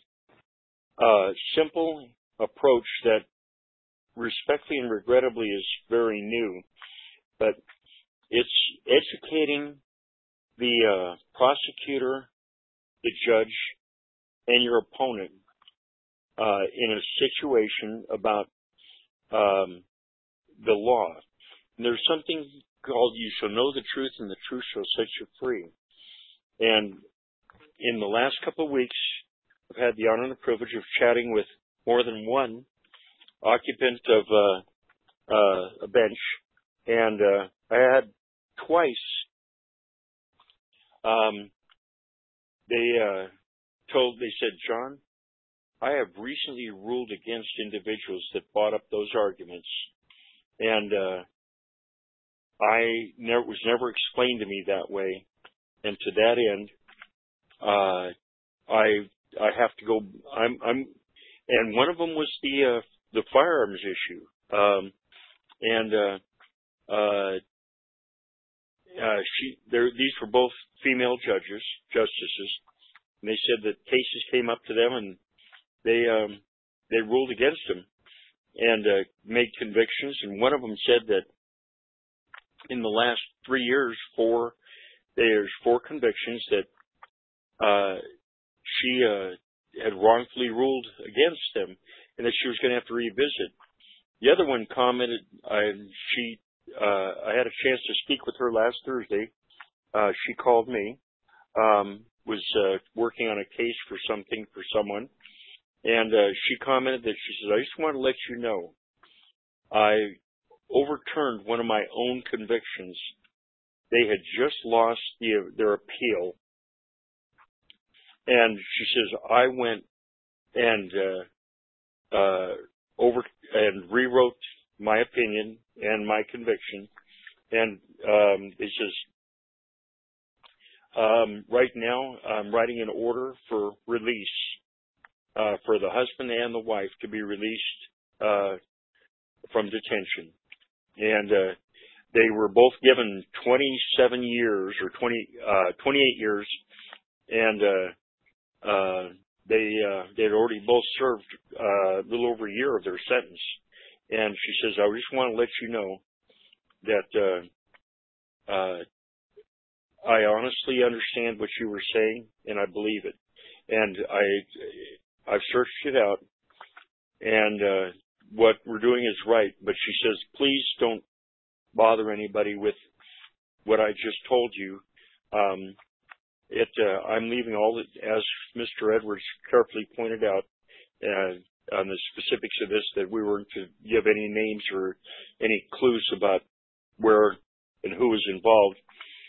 uh, simple approach that respectfully and regrettably is very new, but it's educating the, uh, prosecutor, the judge, and your opponent, uh, in a situation about, um, the law. And there's something called you shall know the truth and the truth shall set you free. And in the last couple of weeks, I've had the honor and the privilege of chatting with more than one occupant of uh, uh, a bench. And uh, I had twice, um, they uh, told, they said, John, I have recently ruled against individuals that brought up those arguments. And uh, I never, was never explained to me that way. And to that end, uh, I, I have to go, I'm, I'm, and one of them was the, uh, the firearms issue. Um, and, uh, uh, uh, she, there, these were both female judges, justices, and they said that cases came up to them and they, um, they ruled against him and uh, made convictions. And one of them said that in the last three years, four there's four convictions that uh, she uh, had wrongfully ruled against him, and that she was going to have to revisit. The other one commented, I, she, uh, I had a chance to speak with her last Thursday. Uh, she called me, um, was uh, working on a case for something for someone, and uh, she commented that she said, I just want to let you know, I overturned one of my own convictions. They had just lost the, their appeal, and she says, I went and uh, uh, over and rewrote my opinion and my conviction, and um, it says, um, right now I'm writing an order for release uh, for the husband and the wife to be released uh, from detention, and uh, they were both given twenty-seven years or twenty, uh, twenty-eight years, and uh, uh, they uh, they had already both served uh, a little over a year of their sentence. And she says, I just want to let you know that uh, uh, I honestly understand what you were saying, and I believe it. And I I've searched it out, and uh, what we're doing is right. But she says, please don't bother anybody with what I just told you. Um, it, uh, I'm leaving all the, as Mister Edwards carefully pointed out, uh, on the specifics of this, that we weren't to give any names or any clues about where and who was involved.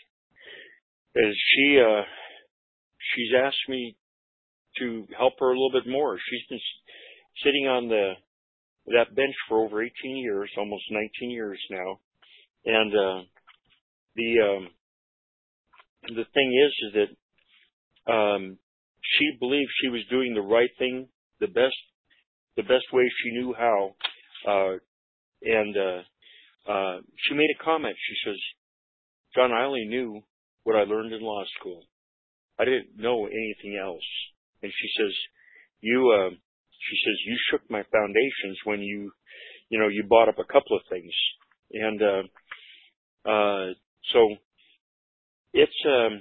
As she, uh, she's asked me to help her a little bit more. She's been sitting on the, that bench for over eighteen years, almost nineteen years now. And uh, the um, the thing is, is that um, she believed she was doing the right thing, the best, the best way she knew how. Uh, and uh, uh, she made a comment. She says, "John, I only knew what I learned in law school. I didn't know anything else." And she says, "You," uh, she says, "you shook my foundations when you, you know, you brought up a couple of things." And uh, Uh, so it's um,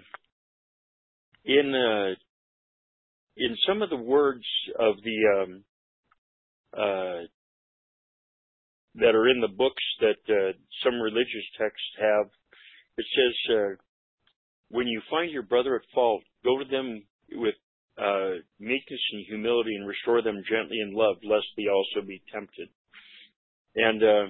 in uh, in some of the words of the um, uh, that are in the books that uh, some religious texts have. It says, uh, "When you find your brother at fault, go to them with uh, meekness and humility, and restore them gently in love, lest they also be tempted." And uh,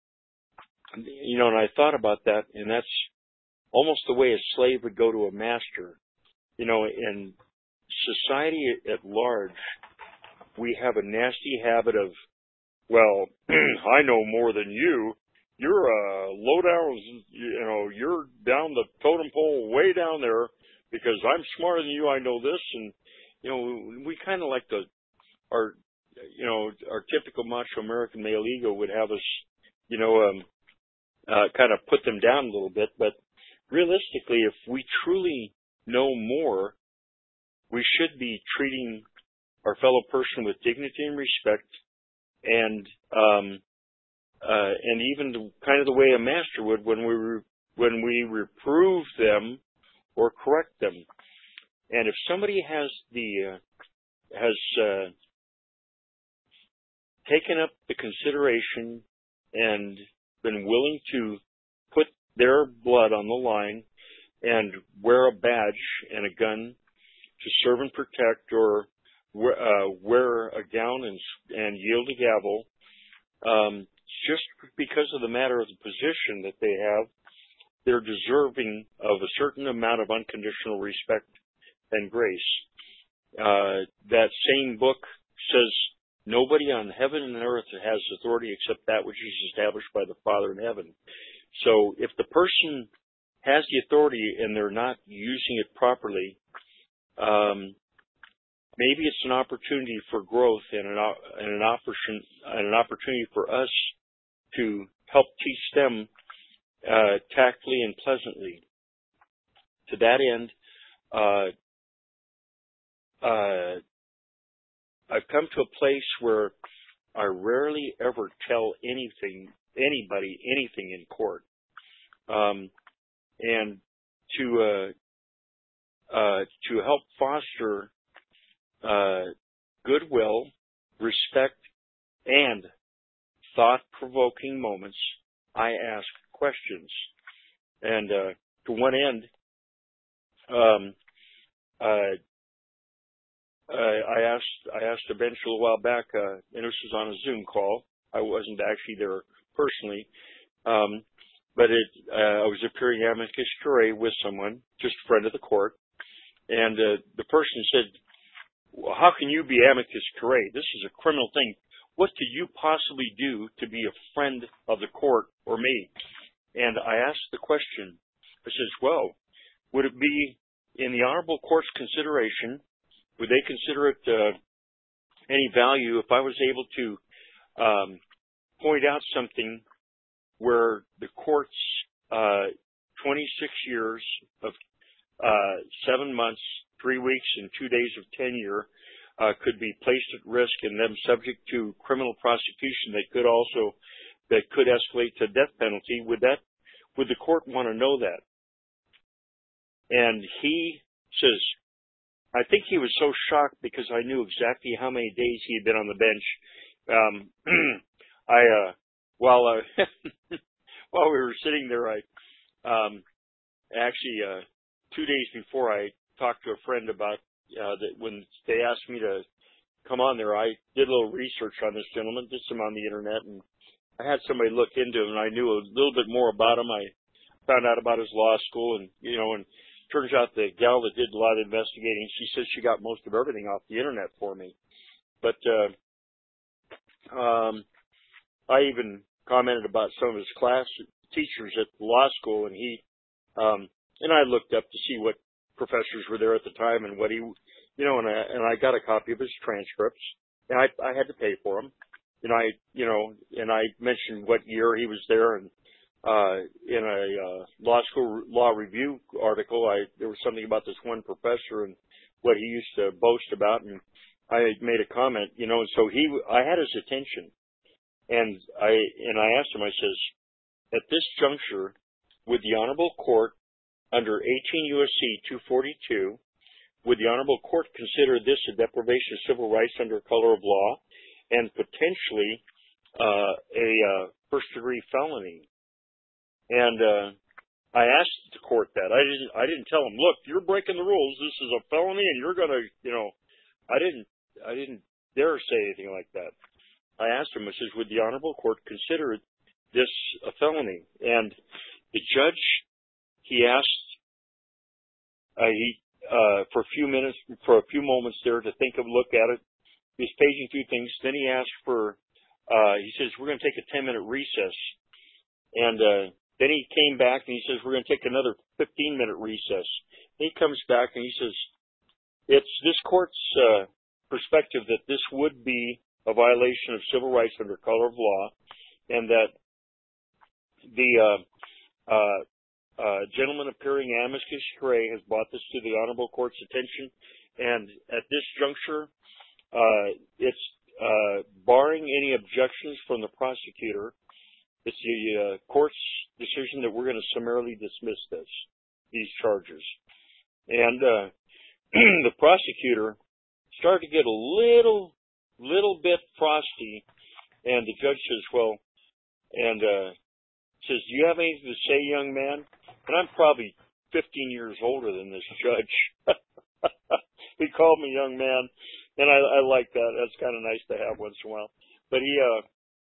you know, and I thought about that, and that's almost the way a slave would go to a master. You know, in society at large, we have a nasty habit of, well, I know more than you. You're a low down, you know, you're down the totem pole way down there because I'm smarter than you. I know this. And, you know, we kind of like the, our, you know, our typical macho American male ego would have us, you know, um, Uh, kind of put them down a little bit, but realistically, if we truly know more, we should be treating our fellow person with dignity and respect, and um, uh, and even the, kind of the way a master would when we re- when we reprove them or correct them. And if somebody has the uh, has uh, taken up the consideration and been willing to put their blood on the line and wear a badge and a gun to serve and protect, or uh, wear a gown and, and yield a gavel, um, just because of the matter of the position that they have, they're deserving of a certain amount of unconditional respect and grace. Uh, that same book says, nobody on heaven and earth has authority except that which is established by the Father in heaven. So if the person has the authority and they're not using it properly, um, maybe it's an opportunity for growth and an, and an, opportun- and an opportunity for us to help teach them uh, tactfully and pleasantly. To that end, uh, uh, I've come to a place where I rarely ever tell anything, anybody, anything in court. Um, and to, uh, uh, to help foster, uh, goodwill, respect, and thought-provoking moments, I ask questions. And, uh, to one end, um, uh, Uh, I asked I asked a bench a little while back, uh, and this was on a Zoom call. I wasn't actually there personally, um, but it uh, I was appearing amicus curiae with someone, just a friend of the court, and uh, the person said, well, "How can you be amicus curiae? This is a criminal thing. What could you possibly do to be a friend of the court or me?" And I asked the question. I says, "Well, would it be in the honorable court's consideration? Would they consider it uh, any value if I was able to um, point out something where the court's uh, twenty-six years of uh, seven months, three weeks, and two days of tenure uh, could be placed at risk and them subject to criminal prosecution that could also that could escalate to death penalty? Would that would the court want to know that?" And he says, I think he was so shocked because I knew exactly how many days he had been on the bench. Um, I, uh, while, uh, while we were sitting there, I, um, actually, uh, two days before I talked to a friend about, uh, that when they asked me to come on there, I did a little research on this gentleman, did some on the internet, and I had somebody look into him, and I knew a little bit more about him. I found out about his law school, and, you know, and turns out the gal that did a lot of investigating, she says she got most of everything off the internet for me. But uh, um, I even commented about some of his class teachers at the law school, and he um, and I looked up to see what professors were there at the time and what he, you know, and I and I got a copy of his transcripts, and I I had to pay for them, and I you know, and I mentioned what year he was there, and Uh, in a uh, law school law review article, I there was something about this one professor and what he used to boast about, and I made a comment, you know. So he, I had his attention, and I and I asked him. I says, at this juncture, would the honorable court, under eighteen U S C two forty-two, would the honorable court consider this a deprivation of civil rights under color of law, and potentially uh, a uh, first degree felony? And uh, I asked the court that. I didn't. I didn't tell him, look, you're breaking the rules. This is a felony, and you're gonna, you know. I didn't. I didn't dare say anything like that. I asked him. I says, would the honorable court consider this a felony? And the judge, he asked. Uh, he uh, for a few minutes, for a few moments there to think of, look at it. He was paging through things. Then he asked for. Uh, he says, we're going to take a ten minute recess, and. Uh, Then he came back and he says, we're going to take another fifteen minute recess. And he comes back and he says, it's this court's uh, perspective that this would be a violation of civil rights under color of law, and that the uh, uh, uh, gentleman appearing amicus curiae has brought this to the honorable court's attention. And at this juncture, uh, it's uh, barring any objections from the prosecutor, it's the uh, court's decision that we're going to summarily dismiss this, these charges. And uh, the prosecutor started to get a little, little bit frosty, and the judge says, well, and uh, says, do you have anything to say, young man? And I'm probably fifteen years older than this judge. He called me young man, and I, I like that. That's kind of nice to have once in a while. But he, uh,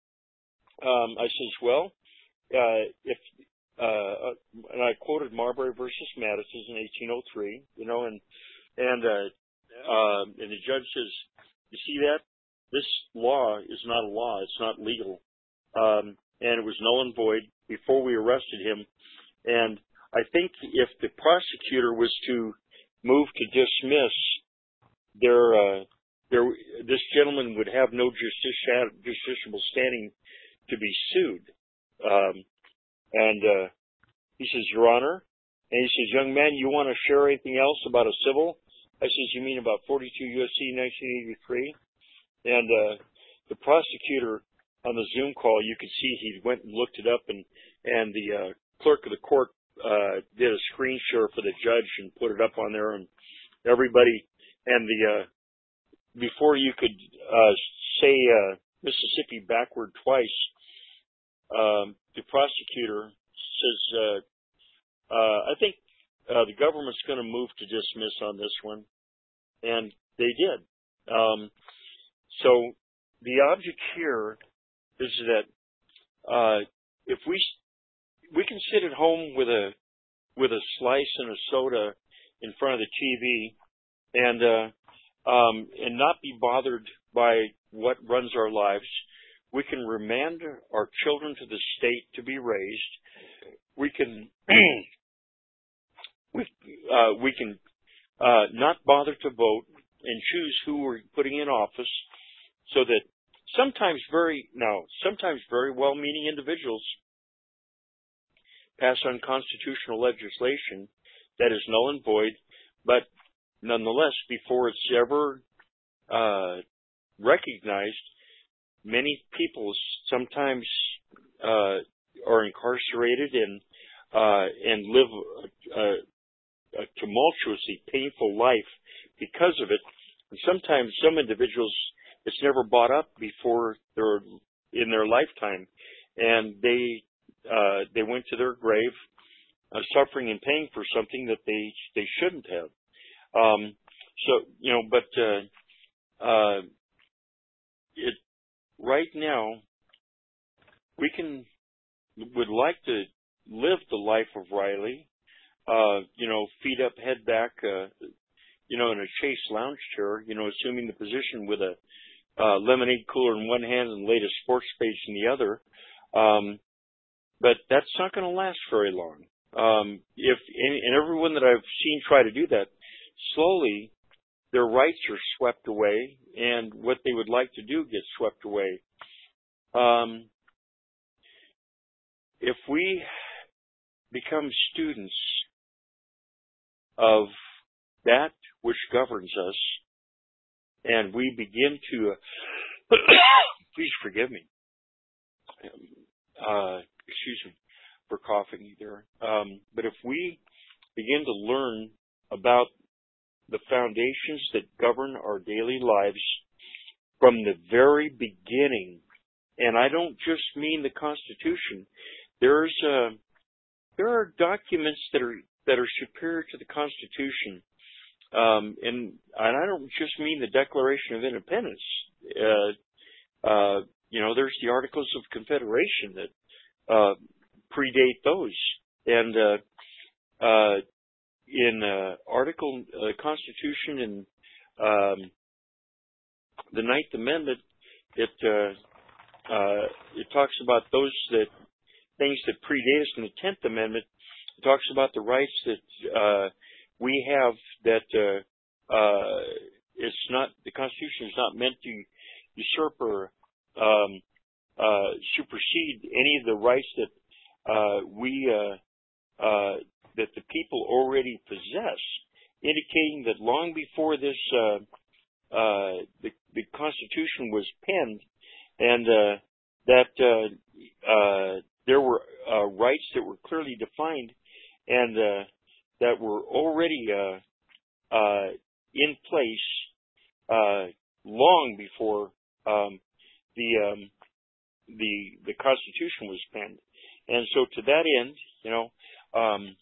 Um, I says, well, uh, if, uh, and I quoted Marbury versus Madison in eighteen oh three, you know, and, and, uh, uh, and the judge says, you see that? This law is not a law. It's not legal. Um, and it was null and void before we arrested him. And I think if the prosecutor was to move to dismiss, their, uh, their, this gentleman would have no justici- justiciable standing to be sued. Um, and uh, he says, Your Honor, and he says, young man, you want to share anything else about a civil? I says, you mean about forty-two U S C nineteen eighty-three? and uh, the prosecutor on the Zoom call, you could see he went and looked it up, and and the uh, clerk of the court uh, did a screen share for the judge and put it up on there, and everybody, and the uh, before you could uh, say uh, Mississippi backward twice, um, the prosecutor says, uh, uh, I think uh, the government's going to move to dismiss on this one, and they did. Um, so the object here is that uh, if we we can sit at home with a with a slice and a soda in front of the T V and uh, um, and not be bothered by what runs our lives. We can remand our children to the state to be raised. We can we uh, we can uh, not bother to vote and choose who we're putting in office, so that sometimes very now sometimes very well-meaning individuals pass unconstitutional legislation that is null and void, but nonetheless, before it's ever uh, recognized, many people sometimes uh, are incarcerated and uh, and live a, a, a tumultuously painful life because of it. And sometimes some individuals, it's never brought up before they're in their lifetime, and they uh, they went to their grave uh, suffering and paying for something that they they shouldn't have. Um, so you know, but uh, uh, it right now we can would like to live the life of Riley. Uh, you know, feet up, head back. Uh, you know, in a Chase lounge chair. You know, assuming the position with a uh, lemonade cooler in one hand and the latest sports page in the other. Um, but that's not going to last very long. Um, if and, and everyone that I've seen try to do that, slowly their rights are swept away, and what they would like to do gets swept away. Um, if we become students of that which governs us, and we begin to, uh, please forgive me, uh, excuse me for coughing there, um, but if we begin to learn about the foundations that govern our daily lives from the very beginning, and I don't just mean the Constitution, there's uh, there are documents that are that are superior to the Constitution. Um, and, and I don't just mean the Declaration of Independence. Uh, uh, you know, there's the Articles of Confederation that uh, predate those. And uh, uh, in uh, Article uh, Constitution and um, the Ninth Amendment, it uh, uh, it talks about those that things that predate us. In the Tenth Amendment, it talks about the rights that uh, we have that uh, uh, it's not, the Constitution is not meant to usurp or um, uh, supersede any of the rights that uh, we uh, uh, that the people already possess, indicating that long before this uh, uh, the, the Constitution was penned, and uh, that uh, uh, there were uh, rights that were clearly defined and uh, that were already uh, uh, in place uh, long before um, the um, the the Constitution was penned. And so, to that end, you know, um,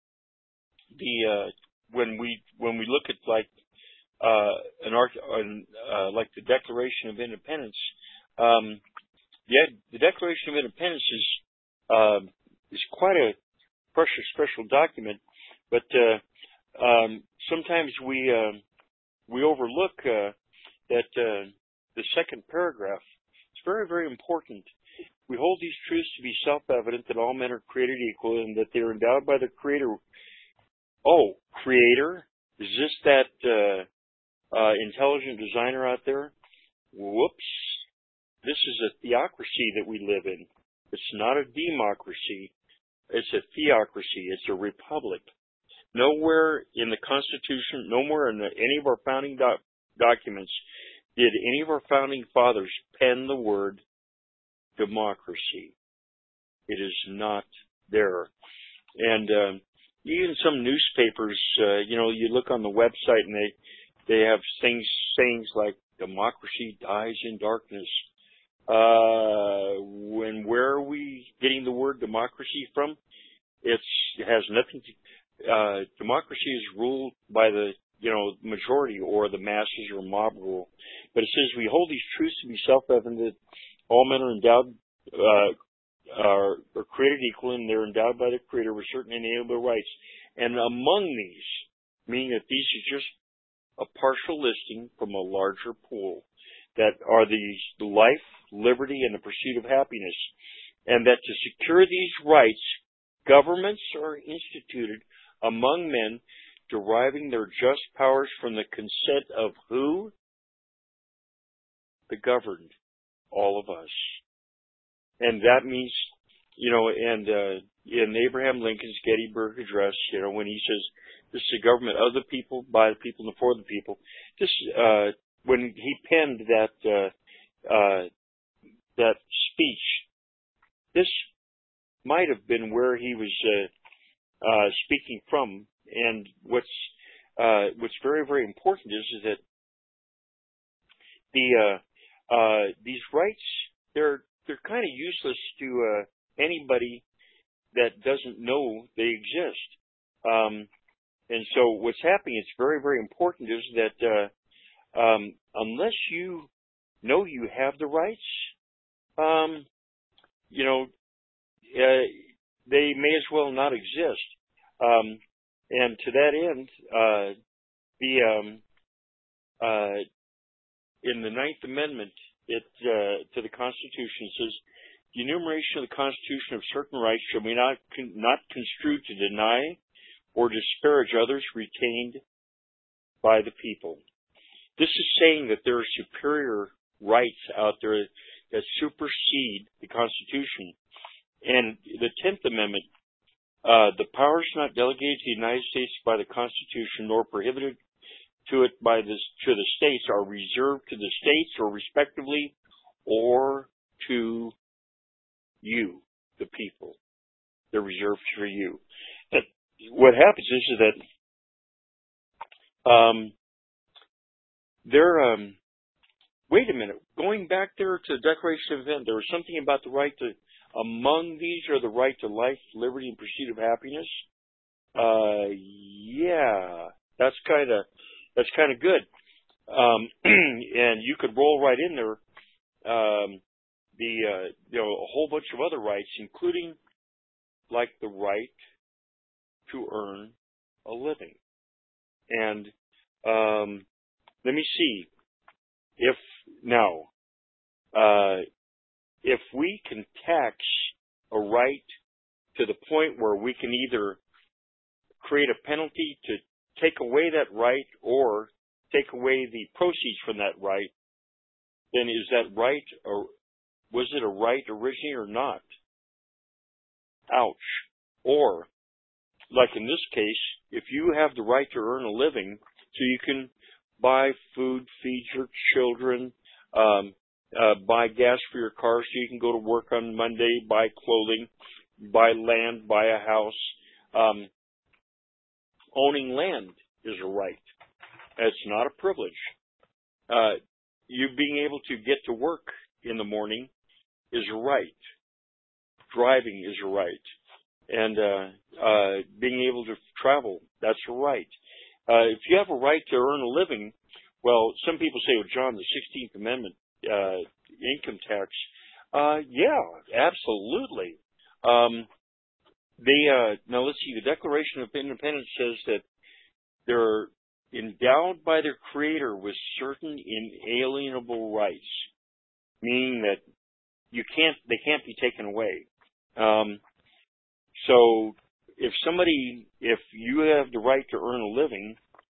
the uh, when we when we look at like uh, an art uh, like the Declaration of Independence, um, the the Declaration of Independence is uh, is quite a precious special document. But uh, um, sometimes we uh, we overlook uh, that uh, the second paragraph. It's very, very important. We hold these truths to be self-evident that all men are created equal and that they are endowed by the Creator. Oh, Creator? Is this that uh, uh, intelligent designer out there? Whoops. This is a theocracy that we live in. It's not a democracy. It's a theocracy. It's a republic. Nowhere in the Constitution, nowhere in the, any of our founding doc, documents did any of our founding fathers pen the word democracy? It is not there. And um, even some newspapers, uh, you know, you look on the website and they they have things sayings like democracy dies in darkness. Uh, when where are we getting the word democracy from? It's, it has nothing to. Uh, democracy is ruled by the you know majority or the masses or mob rule. But it says we hold these truths to be self-evident that all men are endowed. Uh, Are, are created equal, and they're endowed by the Creator with certain inalienable rights. And among these, meaning that these are just a partial listing from a larger pool, that are these the life, liberty, and the pursuit of happiness. And that to secure these rights, governments are instituted among men, deriving their just powers from the consent of who? The governed, all of us. And that means, you know, and uh, in Abraham Lincoln's Gettysburg Address, you know, when he says, this is a government of the people, by the people, and for the people, this, uh, when he penned that, uh, uh, that speech, this might have been where he was, uh, uh, speaking from. And what's, uh, what's very, very important is, is that the, uh, uh, these rights, they're, they're kind of useless to uh, anybody that doesn't know they exist. Um, and so what's happening, it's very, very important, is that uh, um, unless you know you have the rights, um, you know, uh, they may as well not exist. Um, and to that end, uh, the um, uh, in the Ninth Amendment, It, uh, to the Constitution, it says, the enumeration of the Constitution of certain rights shall be not, con- not construed to deny or disparage others retained by the people. This is saying that there are superior rights out there that supersede the Constitution. And the Tenth Amendment, uh, the powers not delegated to the United States by the Constitution nor prohibited to it by this to the states are reserved to the states or respectively or to you, the people. They're reserved for you. But what happens is, is that um they're um wait a minute, going back there to the Declaration of Independence, there was something about the right to among these are the right to life, liberty, and pursuit of happiness. Uh yeah. That's kinda That's kind of good. Um, and you could roll right in there um, the, uh, you know, a whole bunch of other rights, including like the right to earn a living. And um, let me see if now, uh, if we can tax a right to the point where we can either create a penalty to take away that right or take away the proceeds from that right, then is that right, or was it a right originally or not? Ouch. Or, like in this case, if you have the right to earn a living so you can buy food, feed your children, um, uh, buy gas for your car so you can go to work on Monday, buy clothing, buy land, buy a house, um, owning land is a right. It's not a privilege. Uh, you being able to get to work in the morning is a right. Driving is a right. And uh, uh, being able to travel, that's a right. Uh, if you have a right to earn a living, well, some people say, well, John, the sixteenth Amendment, uh, income tax, uh, yeah, absolutely. Um, They, uh, now let's see, the Declaration of Independence says that they're endowed by their Creator with certain inalienable rights, meaning that you can't, they can't be taken away. Um, so if somebody, if you have the right to earn a living,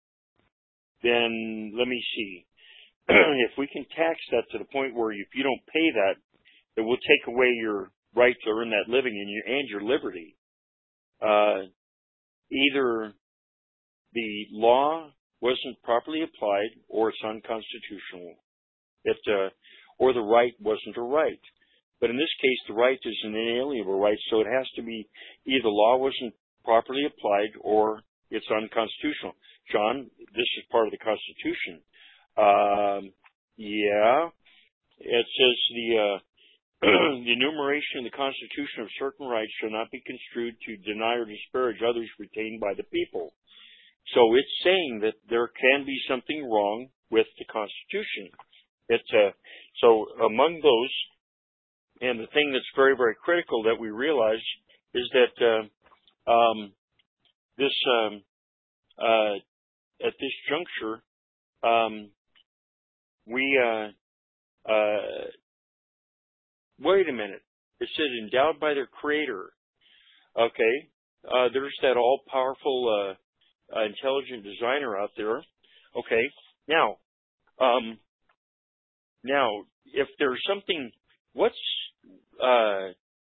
then let me see, if we can tax that to the point where if you don't pay that, it will take away your right to earn that living and your, and your liberty. Uh, either the law wasn't properly applied or it's unconstitutional. It, uh, or the right wasn't a right. But in this case, the right is an inalienable right, so it has to be either the law wasn't properly applied or it's unconstitutional. John, this is part of the Constitution. Um, yeah, it says the uh, the enumeration in the Constitution of certain rights shall not be construed to deny or disparage others retained by the people. So it's saying that there can be something wrong with the Constitution. It's uh, so among those, and the thing that's very, very critical that we realize is that uh, um, this um, uh, at this juncture, um, we uh, uh, wait a minute. It says endowed by their Creator. Okay, uh, there's that all-powerful, uh, uh, intelligent designer out there. Okay, now, um, now, if there's something, what's uh,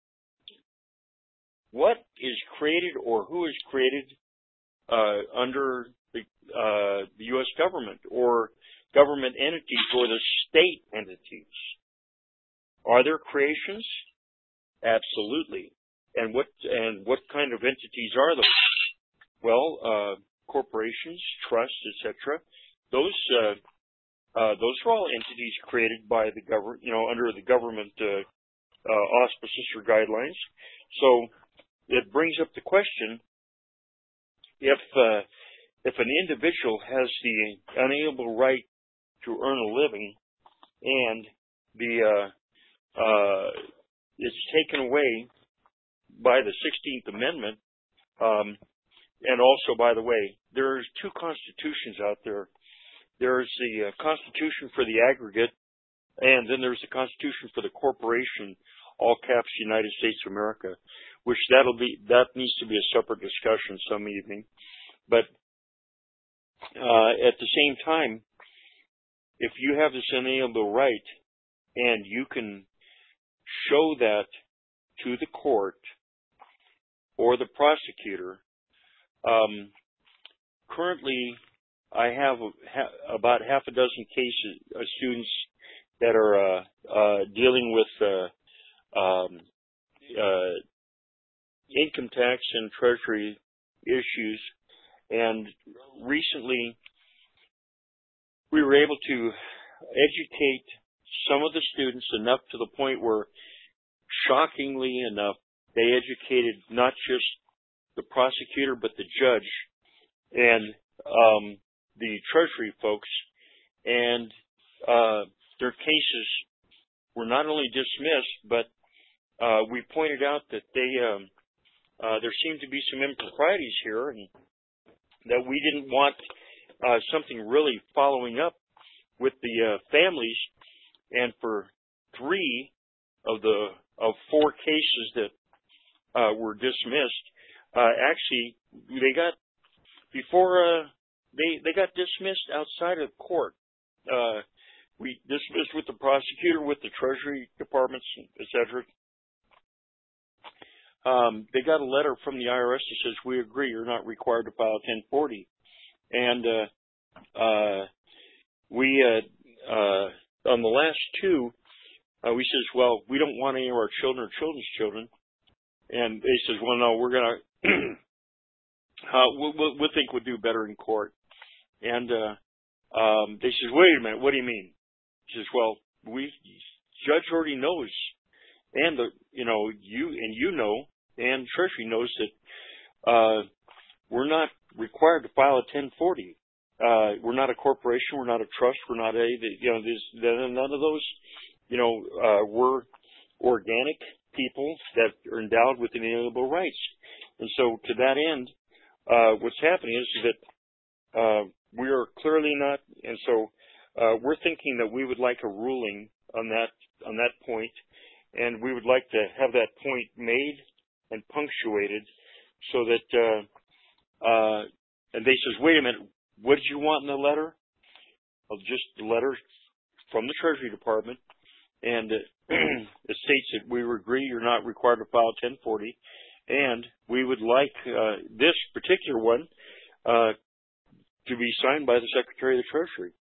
what is created or who is created uh, under the, uh, the U S government or government entities or the state entities? Are there creations? Absolutely. And what and what kind of entities are those? Well, uh, corporations, trusts, et cetera. Those uh, uh, those are all entities created by the government, you know, under the government uh, uh, auspices or guidelines. So it brings up the question: if uh, if an individual has the unalienable right to earn a living, and the uh, uh, it's taken away by the sixteenth Amendment, um, and also, by the way, there's two constitutions out there. There's the uh, Constitution for the aggregate, and then there's the Constitution for the corporation, all caps United States of America, which that'll be that needs to be a separate discussion some evening. But uh, at the same time, if you have this inalienable right, and you can show that to the court or the prosecutor. Um, currently, I have a, ha, about half a dozen cases of students that are uh, uh, dealing with uh, um, uh, income tax and treasury issues, and recently we were able to educate some of the students enough to the point where, shockingly enough, they educated not just the prosecutor but the judge and um, the Treasury folks, and uh, their cases were not only dismissed, but uh, we pointed out that they um, uh, there seemed to be some improprieties here, and that we didn't want uh, something really following up with the uh, families. And for three of the of four cases that uh, were dismissed, uh, actually they got before uh, they they got dismissed outside of court. Uh, we dismissed with the prosecutor, with the Treasury departments, et cetera. Um, they got a letter from the I R S that says, "We agree, you're not required to file ten forty," and uh, uh, we uh, uh, on the last two, uh, we says, "Well, we don't want any of our children or children's children," and they says, "Well, no, we're gonna uh, we'll, we'll, we'll think we'll do better in court." And uh, um, they says, "Wait a minute, what do you mean?" He says, "Well, we judge already knows, and the you know you and you know, and Treasury knows that uh, we're not required to file a ten forty. Uh, we're not a corporation. We're not a trust. We're not a you know there's none of those. You know, uh, we're organic people that are endowed with inalienable rights. And so, to that end, uh, what's happening is that uh, we are clearly not. And so, uh, we're thinking that we would like a ruling on that on that point, and we would like to have that point made and punctuated, so that uh, uh, and they says, "Wait a minute, what did you want in the letter?" Well, just the letter from the Treasury Department, and uh, it states that we agree you're not required to file ten forty, and we would like uh, this particular one uh, to be signed by the Secretary of the Treasury.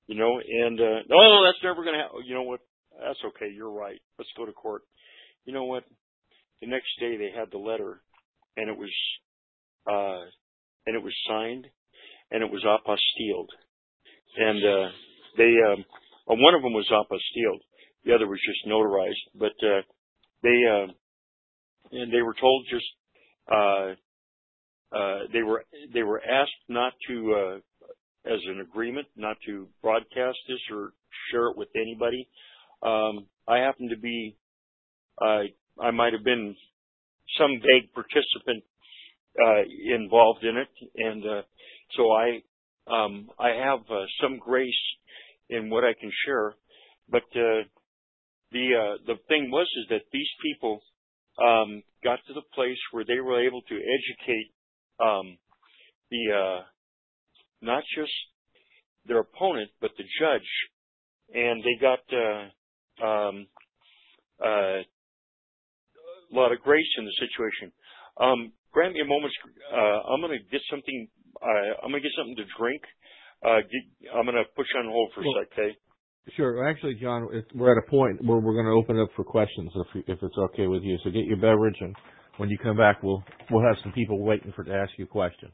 you know, and, uh, no, that's never going to happen. You know what? That's okay. You're right. Let's go to court. You know what? The next day they had the letter, and it was, uh, and it was signed, and it was apostilled. And, uh, they, um, well, one of them was apostilled. The other was just notarized, but, uh, they, uh, and they were told just, uh, uh, they were, they were asked not to, uh, as an agreement, not to broadcast this or share it with anybody. Um, I happen to be, uh, I might have been some vague participant, uh, involved in it. And, uh, so I, um, I have, uh, some grace in what I can share. But, uh, the, uh, the thing was is that these people, um, got to the place where they were able to educate, um, the, uh, not just their opponent, but the judge. And they got, uh, um, uh, a lot of grace in the situation. Um, grant me a moment. Uh, I'm going to get something, uh, I'm going to get something to drink. Uh, get, I'm going to push on hold for well, a sec, okay? Sure. Actually, John, we're at a point where we're going to open up for questions if, if it's okay with you. So get your beverage, and when you come back, we'll, we'll have some people waiting for to ask you a question.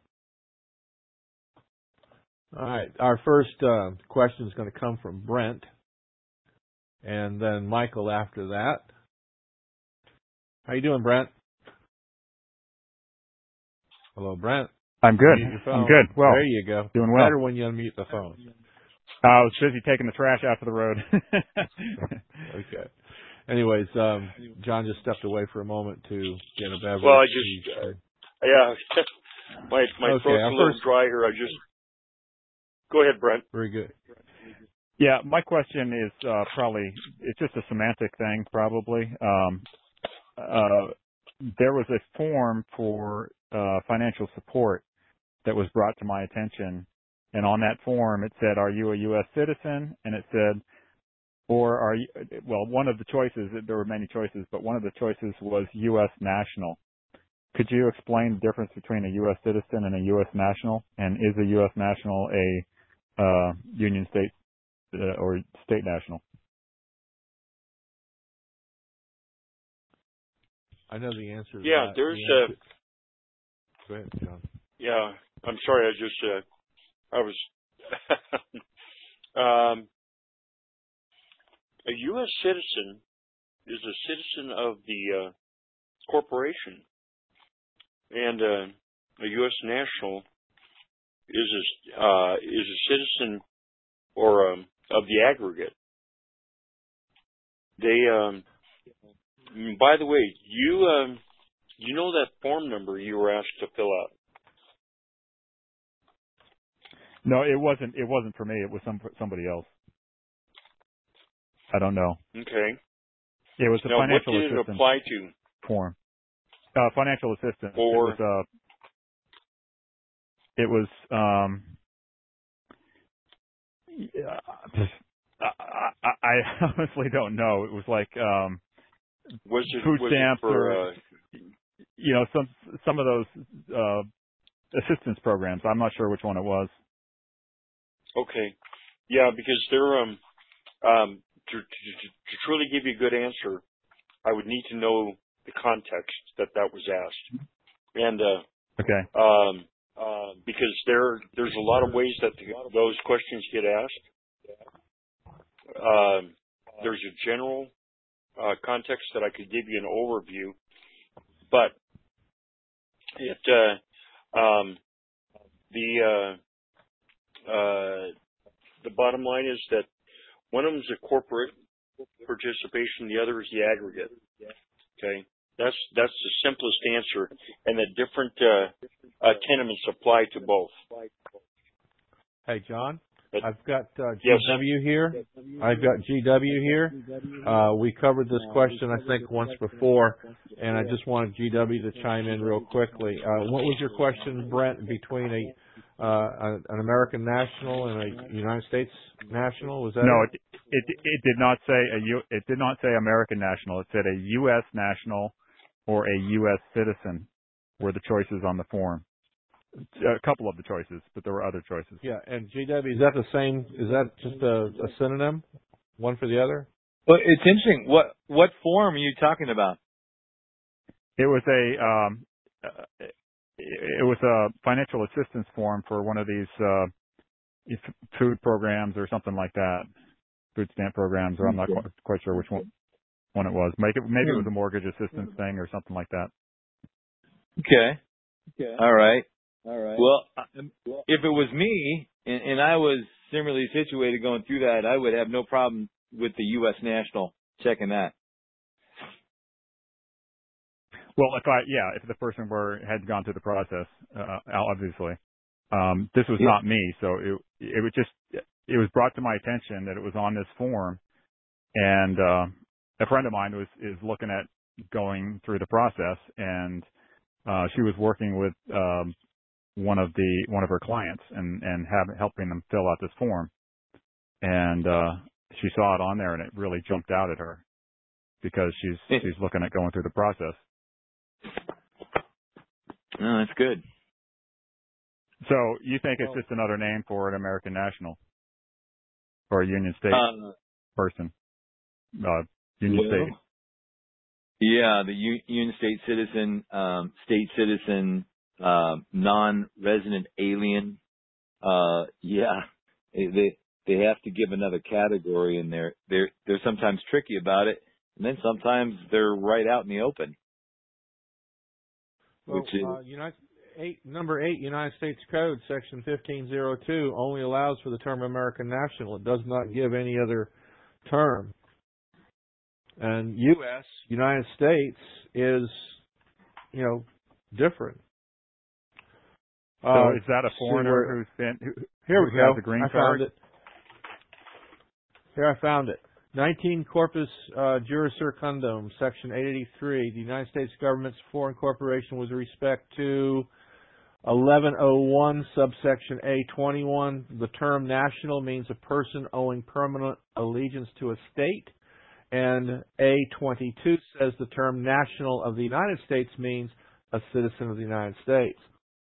All right. Our first uh, question is going to come from Brent, and then Michael after that. How you doing, Brent? Hello, Brent. I'm good. I'm good. Well, there you go. Doing well. Better when you unmute the phone. I was busy taking the trash out to the road. Okay. Anyways, um, John just stepped away for a moment to get a beverage. Well, I just, uh, yeah, my my okay, throat's a little first... dry here. I just, go ahead, Brent. Very good. Yeah, my question is uh, probably, it's just a semantic thing, probably. Um, uh, there was a form for uh, financial support that was brought to my attention. And on that form, it said, are you a U S citizen? And it said, or are you, well, one of the choices, there were many choices, but one of the choices was U S national. Could you explain the difference between a U S citizen and a U S national? And is a U S national a uh, union state uh, or state national? I know the answer to yeah, that. there's the a. Uh, Go ahead, John. Yeah, I'm sorry. I just, uh, I was. um, a U S citizen is a citizen of the uh, corporation, and uh, a U S national is a uh, is a citizen or um, of the aggregate. They. Um, by the way, you um, you know that form number you were asked to fill out? No, it wasn't. It wasn't for me. It was some somebody else. I don't know. Okay. It was a now, financial what did assistance it apply to? Form. Uh, financial assistance. Or it was. Uh, it was. Um, yeah, I, I, I honestly don't know. It was like um, was it food was stamps it for, or uh, you know some some of those uh, assistance programs. I'm not sure which one it was. Okay. Yeah, because they're um um to, to to truly give you a good answer, I would need to know the context that that was asked, and uh, okay, um uh, because there there's a lot of ways that the, those questions get asked. Um, there's a general uh, context that I could give you an overview, but it uh, um the uh, Uh, the bottom line is that one of them is a corporate participation, the other is the aggregate. Okay, that's that's the simplest answer, and the different uh, uh, tenements apply to both. Hey, John, but, I've got uh, G W yes. here. I've got G W here. Uh, we covered this question, I think, once before, and I just wanted G W to chime in real quickly. Uh, what was your question, Brent, between a Uh, an American national and a United States national? Was that no? It? It, it it did not say a U. It did not say American national. It said a U S national or a U S citizen were the choices on the form. a couple of the choices, but there were other choices. Yeah, and G W, is that the same? Is that just a, a synonym, one for the other? Well, it's interesting. What what form are you talking about? It was a um, uh, it was a financial assistance form for one of these uh, food programs or something like that, food stamp programs, or I'm not quite, quite sure which one one it was. Maybe maybe it was a mortgage assistance thing or something like that. Okay. Okay. All right. All right. Well, if it was me and, and I was similarly situated going through that, I would have no problem with the U S National checking that. Well, if I, yeah, if the person were, had gone through the process, uh, obviously. Um, this was yeah. not me, so it, it was just, it was brought to my attention that it was on this form, and, uh, a friend of mine was, is looking at going through the process, and, uh, she was working with, um, one of the, one of her clients and, and have, helping them fill out this form. And, uh, she saw it on there and it really jumped out at her because she's, she's looking at going through the process. Oh, that's good. So you think it's just another name for an American national or a Union State uh, person? Uh, Union well, State. Yeah, the U- Union State citizen, um, state citizen, uh, non-resident alien. Uh, yeah, they they have to give another category in there. They're they're sometimes tricky about it, and then sometimes they're right out in the open. Well, which is uh, United eight number eight United States Code section fifteen oh two only allows for the term American national. It does not give any other term. And U S United States is, you know, different. So uh, is that a foreigner who's been who, here we who go. has a green I card? found it. Here I found it. nineteen Corpus uh, Juris Secundum, Section eight eighty-three. The United States government's foreign corporation with respect to eleven oh one, subsection A twenty-one. The term national means a person owing permanent allegiance to a state. And A twenty-two says the term national of the United States means a citizen of the United States.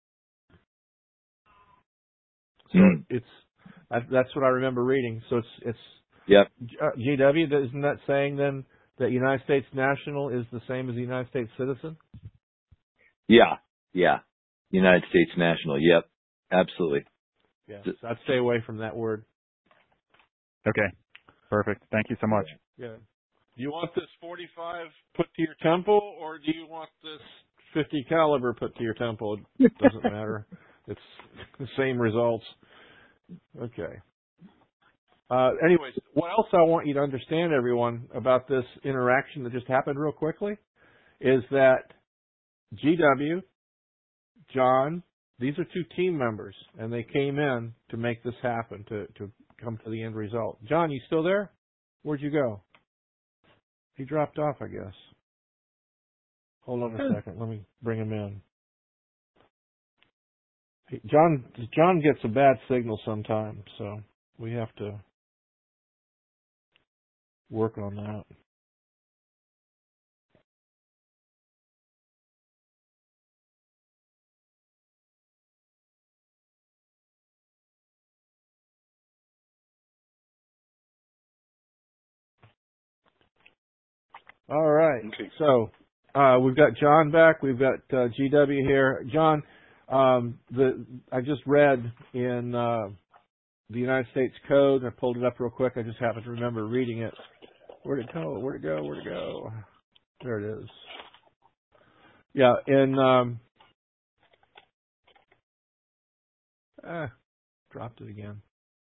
So mm. it's that's what I remember reading. So it's it's yep. G W, isn't that saying then that United States national is the same as a United States citizen? Yeah, yeah. United States national. Yep, absolutely. Yeah, so I'd stay away from that word. Okay, perfect. Thank you so much. Yeah. yeah. Do you want this forty-five put to your temple, or do you want this fifty caliber put to your temple? It doesn't matter. It's the same results. Okay. Uh, anyways, what else I want you to understand, everyone, about this interaction that just happened real quickly is that G W, John, these are two team members, and they came in to make this happen, to, to come to the end result. John, you still there? Where'd you go? He dropped off, I guess. Hold on a second. Let me bring him in. He, John, John gets a bad signal sometimes, so we have to work on that. All right. Okay. So uh, we've got John back. We've got uh, G W here. John, um, the I just read in uh, the United States Code. I pulled it up real quick. I just happened to remember reading it. Where'd it go? Where'd it go? Where'd it go? There it is. Yeah, in um, ah, dropped it again.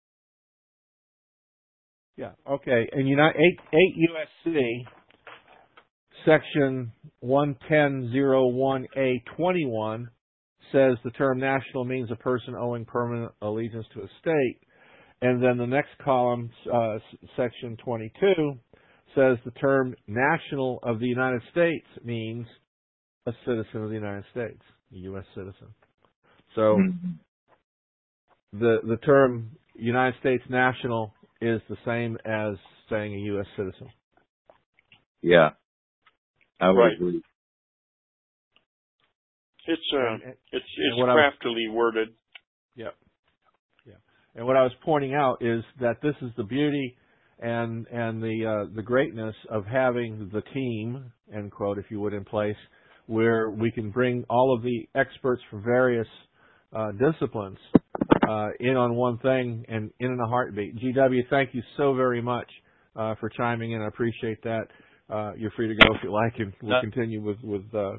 Yeah. Okay. In United eight eight U S C. Section one ten oh one A twenty-one says the term national means a person owing permanent allegiance to a state. And then the next column, uh, section twenty-two, says the term national of the United States means a citizen of the United States, a U S citizen. So mm-hmm. the the term United States national is the same as saying a U S citizen. Yeah. I would right. agree. It's uh, and, and, it's it's and craftily was, worded. Yep. Yeah. And what I was pointing out is that this is the beauty and and the uh, the greatness of having the team, end quote, if you would, in place, where we can bring all of the experts from various uh, disciplines uh, in on one thing and in in a heartbeat. G W, thank you so very much uh, for chiming in. I appreciate that. Uh, you're free to go if you like, and we'll not, continue with with uh,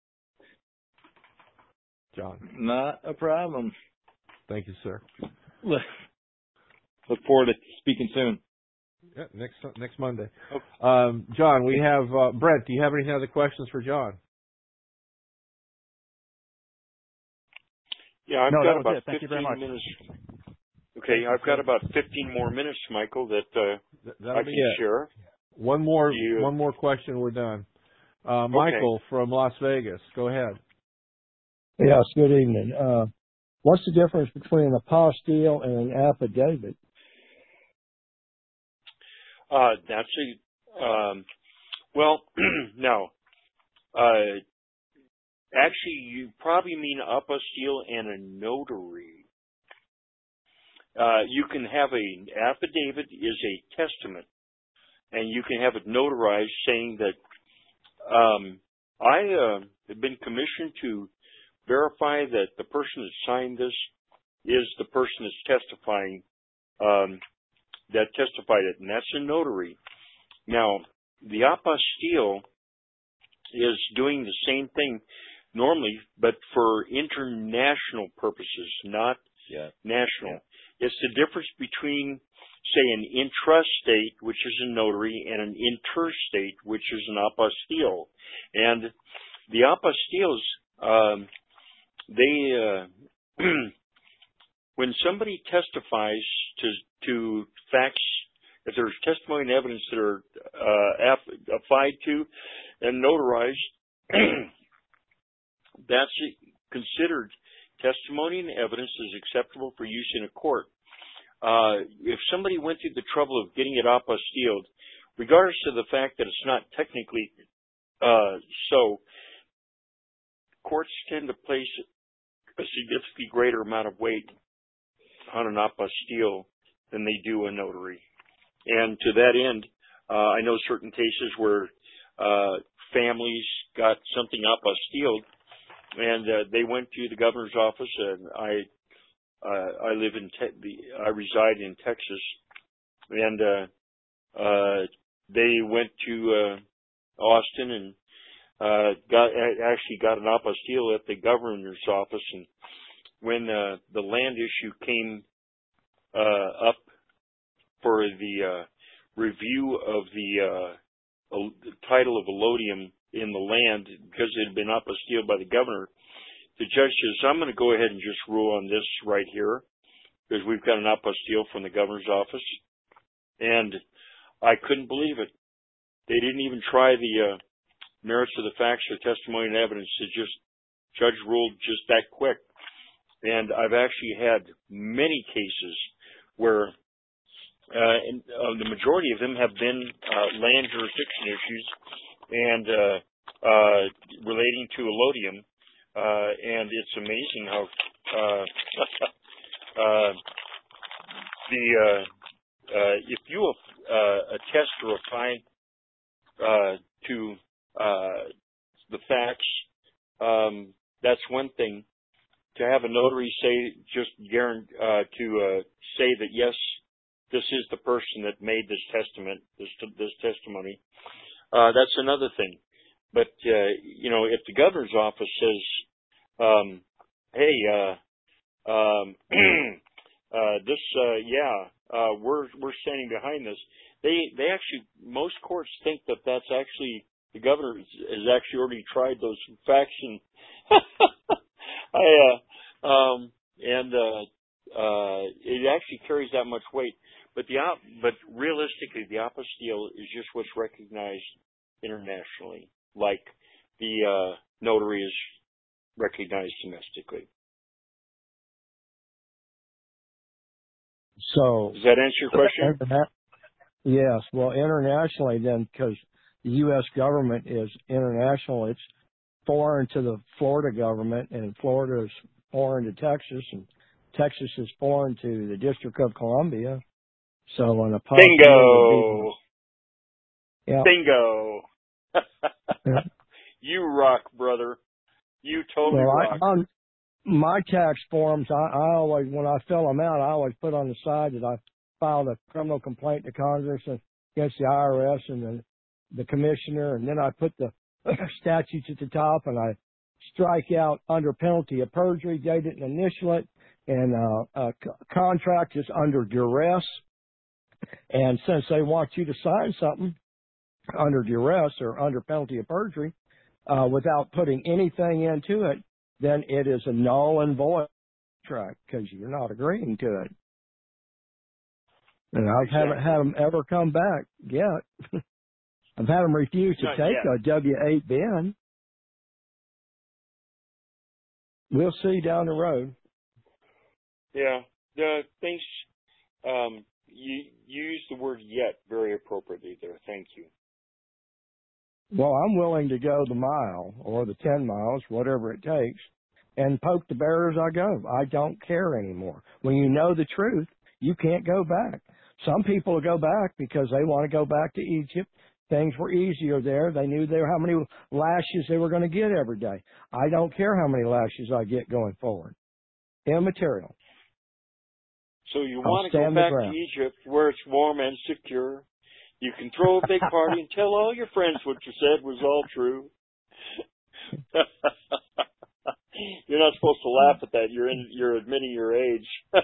John. Not a problem. Thank you, sir. Look forward to speaking soon. Yeah, next next Monday. Okay. Um, John, we have uh, Brent. Do you have any other questions for John? Yeah, I've no, got that was about it. Thank you very fifteen much. minutes. Okay, I've got about fifteen more minutes, Michael, that uh, That'll I be can it. share. One more You, one more question. We're done. Uh, Michael okay. from Las Vegas. Go ahead. Yes. Good evening. Uh, what's the difference between an apostille and an affidavit? Uh, that's a um, well. Now, uh, actually, you probably mean apostille and a notary. Uh, you can have a affidavit is a testament, and you can have it notarized saying that um, I uh, have been commissioned to verify that the person that signed this is the person that's testifying um, that testified it, and that's a notary. Now, the apostille is doing the same thing normally, but for international purposes, not yeah. national. Yeah. It's the difference between, say, an intrastate, which is a notary, and an interstate, which is an apostille. And the apostilles, um, they, uh, when somebody testifies to to facts, if there's testimony and evidence that are uh, aff- applied to and notarized, that's considered testimony and evidence is acceptable for use in a court. Uh, if somebody went through the trouble of getting it apostilled, regardless of the fact that it's not technically uh, so, courts tend to place a significantly greater amount of weight on an apostille than they do a notary. And to that end, uh, I know certain cases where uh, families got something apostilled, and uh, they went to the governor's office, and I uh, I live in te- the I reside in Texas, and uh, uh, they went to uh, Austin and uh, got actually got an apostille at the governor's office, and when uh, the land issue came uh, up for the uh, review of the, uh, uh, the title of allodium in the land, because it had been apostilled by the governor, the judge says, I'm going to go ahead and just rule on this right here, because we've got an apostille from the governor's office. And I couldn't believe it. They didn't even try the uh, merits of the facts or testimony and evidence. It just, judge ruled just that quick. And I've actually had many cases where uh, and, uh, the majority of them have been uh, land jurisdiction issues and uh, uh, relating to allodium. Uh, and it's amazing how uh, uh, the uh, uh, if you uh, attest or apply uh, to uh, the facts, um, that's one thing. To have a notary say, just guarantee, uh, to uh, say that yes, this is the person that made this testament, this this testimony. Uh, that's another thing. But uh, you know, if the governor's office says, um, "Hey, uh, um, uh, this, uh, yeah, uh, we're we're standing behind this," they they actually most courts think that that's actually the governor has actually already tried those facts and. I, uh, um, and, uh, uh, it actually carries that much weight. But the, op- but realistically, the apostille is just what's recognized internationally, like the, uh, notary is recognized domestically. So. Does that answer your question? Interna- yes. Well, internationally then, because the U S government is international, it's foreign to the Florida government, and Florida is foreign to Texas, and Texas is foreign to the District of Columbia. So an apostille Bingo. Be, yeah. Bingo. Yeah. You rock, brother. You totally well, rock. I, on my tax forms, I, I always, when I fill them out, I always put on the side that I filed a criminal complaint to Congress against the I R S and the, the commissioner, and then I put the statutes at the top, and I strike out under penalty of perjury. They didn't initial it, and uh, a c- contract is under duress. And since they want you to sign something under duress or under penalty of perjury uh, without putting anything into it, then it is a null and void contract because you're not agreeing to it. And I Exactly. haven't had them ever come back yet. I've had them refuse to Not take yet. a W eight bin. We'll see down the road. Yeah. The things, um, you, you use the word yet very appropriately there. Thank you. Well, I'm willing to go the mile or the ten miles, whatever it takes, and poke the bear as I go. I don't care anymore. When you know the truth, you can't go back. Some people will go back because they want to go back to Egypt. Things were easier there. They knew there how many lashes they were going to get every day. I don't care how many lashes I get going forward. Immaterial. So you I'll want to go stand the back ground. to Egypt where it's warm and secure. You can throw a big party and tell all your friends what you said was all true. You're not supposed to laugh at that. You're in, you're admitting your age.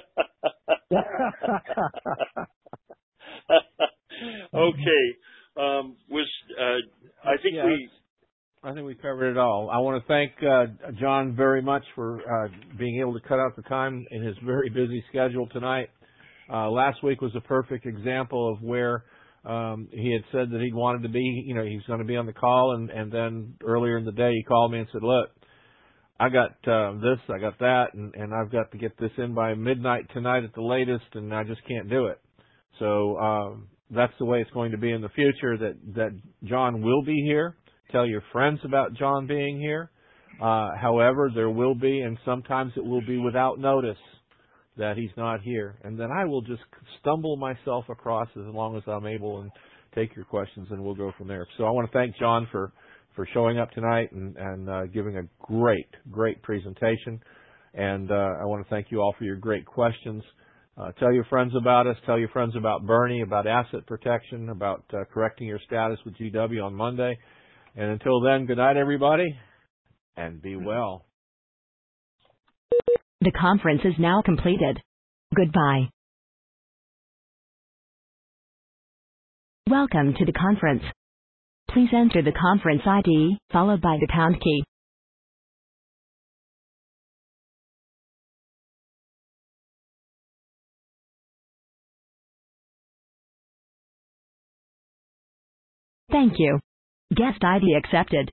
Okay. Um, was uh, I think yeah, we. I think we covered it all. I want to thank uh, John very much for uh, being able to cut out the time in his very busy schedule tonight. Uh, last week was a perfect example of where um, he had said that he wanted to be, you know, he's going to be on the call, and, and then earlier in the day he called me and said, look, I got uh, this, I got that, and, and I've got to get this in by midnight tonight at the latest, and I just can't do it. So um, that's the way it's going to be in the future, that, that John will be here. Tell your friends about John being here. Uh, however, there will be, and sometimes it will be without notice, that he's not here. And then I will just stumble myself across as long as I'm able and take your questions, and we'll go from there. So I want to thank John for, for showing up tonight and, and uh, giving a great, great presentation. And uh, I want to thank you all for your great questions. Uh, tell your friends about us. Tell your friends about Bernie, about asset protection, about uh, correcting your status with G W on Monday. And until then, good night, everybody, and be well. The conference is now completed. Goodbye. Welcome to the conference. Please enter the conference I D, followed by the pound key. Thank you. Guest I D accepted.